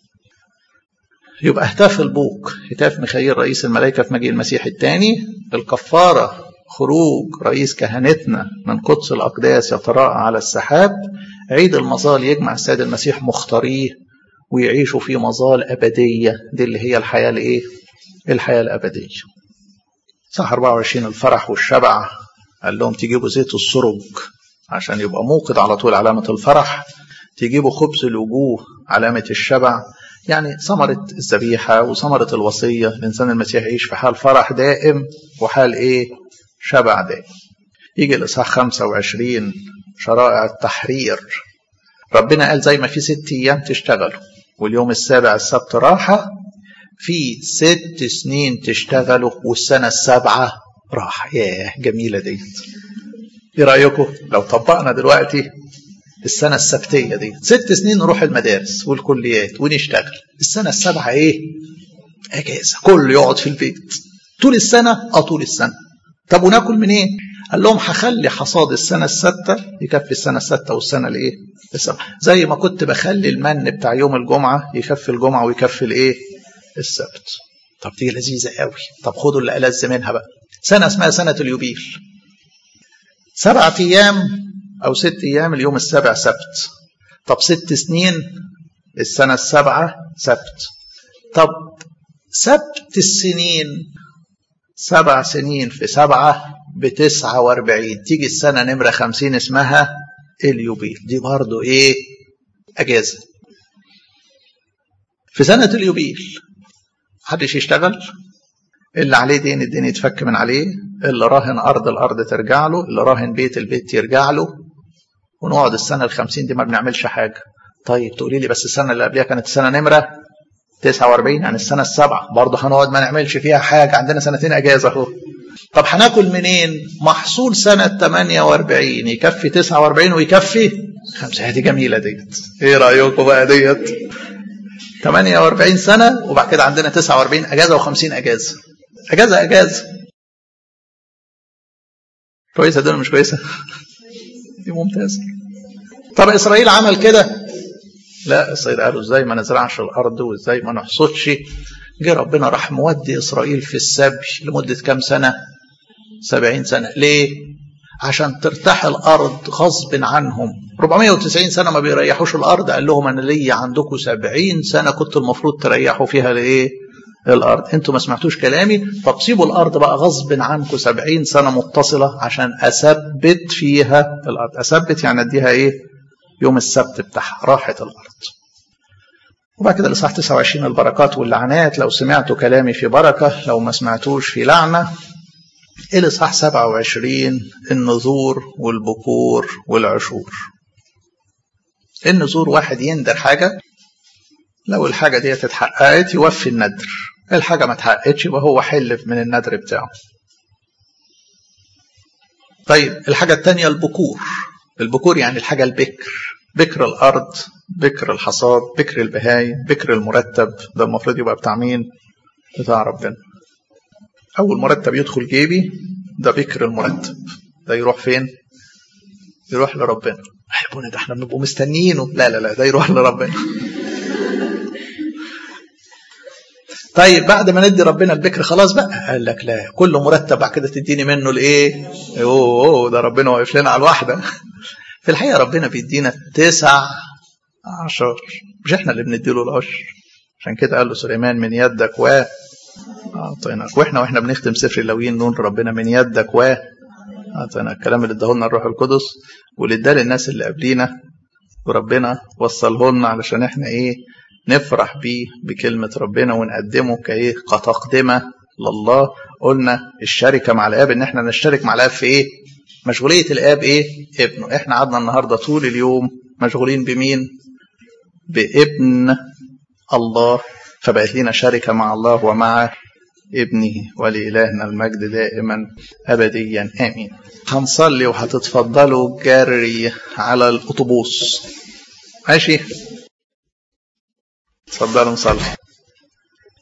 يبقى هتاف البوق هتاف ميخائيل رئيس الملائكة في مجيء المسيح الثاني. الكفارة خروج رئيس كهنتنا من قدس الأقداس يتراءى على السحاب. عيد المظال يجمع السيد المسيح مختاريه ويعيشوا في مظال أبدية، دي اللي هي الحياة الإيه؟ الحياة الأبدية. صح 24 الفرح والشبع، قال لهم تجيبوا زيت السرج عشان يبقى موقد على طول علامة الفرح، تجيبوا خبز الوجوه علامة الشبع، يعني ثمرة الذبيحة وثمرة الوصية. الإنسان المسيح يعيش في حال فرح دائم وحال إيه؟ شبع دائم. يجي الإصحاح 25 شرائع التحرير. ربنا قال زي ما في 6 أيام تشتغلوا واليوم السابع السبت راحة، في 6 سنين تشتغلوا والسنة السابعة راحة. ياه جميلة دي. ايه رأيكم لو طبقنا دلوقتي السنة السبتية دي؟ 6 سنين نروح المدارس والكليات ونشتغل، السنة السابعة ايه؟ اجازة، كل يقعد في البيت طول السنة. طول السنة. طب وناكل منين؟ قال لهم هخلي حصاد السنة الستة يكفي السنة الستة والسنة الايه؟ السبعة. زي ما كنت بخلي المن بتاع يوم الجمعة يكفي الجمعة ويكفي الايه؟ السبت. طب دي لذيذة قوي. طب خدوا اللي ألذ منها بقى. سنة اسمها سنة اليوبيل، 7 أيام أو 6 أيام، اليوم السابع سبت. طب 6 سنين السنة السابعة سبت. طب سبت السنين 7 سنين في 7 ب49، تيجي السنة نمرة 50 اسمها اليوبيل. دي برضو ايه؟ اجازة. في سنة اليوبيل محدش يشتغل، اللي عليه دين الدين يتفك من عليه، اللي راهن أرض الأرض ترجع له، اللي راهن بيت البيت يرجع له، ونقعد السنة ال50 دي ما بنعملش حاجة. طيب تقولي لي بس السنة اللي قبلها كانت السنة نمرة 49، يعني السنة السابعة برضه هنقعد ما نعملش فيها حاجة، عندنا 2 سنين أجازة اهو. طب هناكل منين؟ محصول سنة 48 يكفي 49 ويكفي 5. دي جميلة ديت. ايه رأيكم بقى ديت؟ 48 سنة وبعد كده عندنا 49 أجازة و50 أجازة. أجازة كويسة دول مش كويسة؟ دي ممتازة. طب إسرائيل عمل كده؟ لا، إسرائيل قالوا إزاي ما نزرعش الأرض وإزاي ما نحصدش. جه ربنا راح مودي إسرائيل في السبي لمدة كام سنة؟ 70 سنة. ليه؟ عشان ترتاح الأرض غصب عنهم. 490 سنة ما بيريحوش الأرض. قال لهم أنا ليا عندكم 70 سنة كنت المفروض تريحوا فيها لإيه؟ الأرض. أنتوا ما سمعتوش كلامي، طب سيبوا الأرض بقى غصب عنكم 70 سنة متصلة عشان أثبت فيها الأرض. أثبت يعني أديها إيه؟ يوم السبت بتاعها راحة الأرض. وبعد كده الإصحاح 29 البركات واللعنات، لو سمعتوا كلامي في بركة، لو ما سمعتوش في لعنة. الإصحاح 27 النذور والبكور والعشور. النذور واحد يندر حاجة، لو الحاجة دي اتحققت يوفي الندر، الحاجة ما اتحققتش يبقى هو حلف من الندر بتاعه. طيب الحاجة التانية البكور. البكور يعني الحاجة البكر، بكر الأرض، بكر الحصاد، بكر البهاي، بكر المرتب. ده المفروض يبقى بتاع مين؟ بتاع ربنا. أول مرتب يدخل جيبي ده بكر المرتب، ده يروح فين؟ يروح لربنا. أحبونا ده احنا بنبقوا مستنيينه. لا لا لا، ده يروح لربنا. طيب بعد ما ندي ربنا البكر خلاص بقى، قال لك لا، كل مرتب بعد كده تديني منه الايه؟ اوه ده ربنا واقف لنا على الواحده. في الحقيقه ربنا بيدينا 19، مش احنا اللي بنديله العشر. عشان كده قال له سليمان من يدك اعطيناك. واحنا بنختم سفر اللاويين نقول ربنا من يدك اعطيناك. الكلام اللي اداه لنا الروح القدس واللي اداه للناس اللي قبلينا، وربنا وصله لنا علشان احنا ايه؟ نفرح بيه بكلمة ربنا ونقدمه كتقدمة لله. قلنا الشركة مع الآب ان احنا نشترك مع الآب في ايه؟ مشغولية الآب ايه؟ ابنه. احنا قعدنا النهاردة طول اليوم مشغولين بمين؟ بابن الله، فبقت لنا شركة مع الله ومع ابنه، ولإلهنا المجد دائما أبديا آمين. هنصلي وهتتفضلوا جري على الأطوبوس. ماشي؟ تفضلوا نصلي.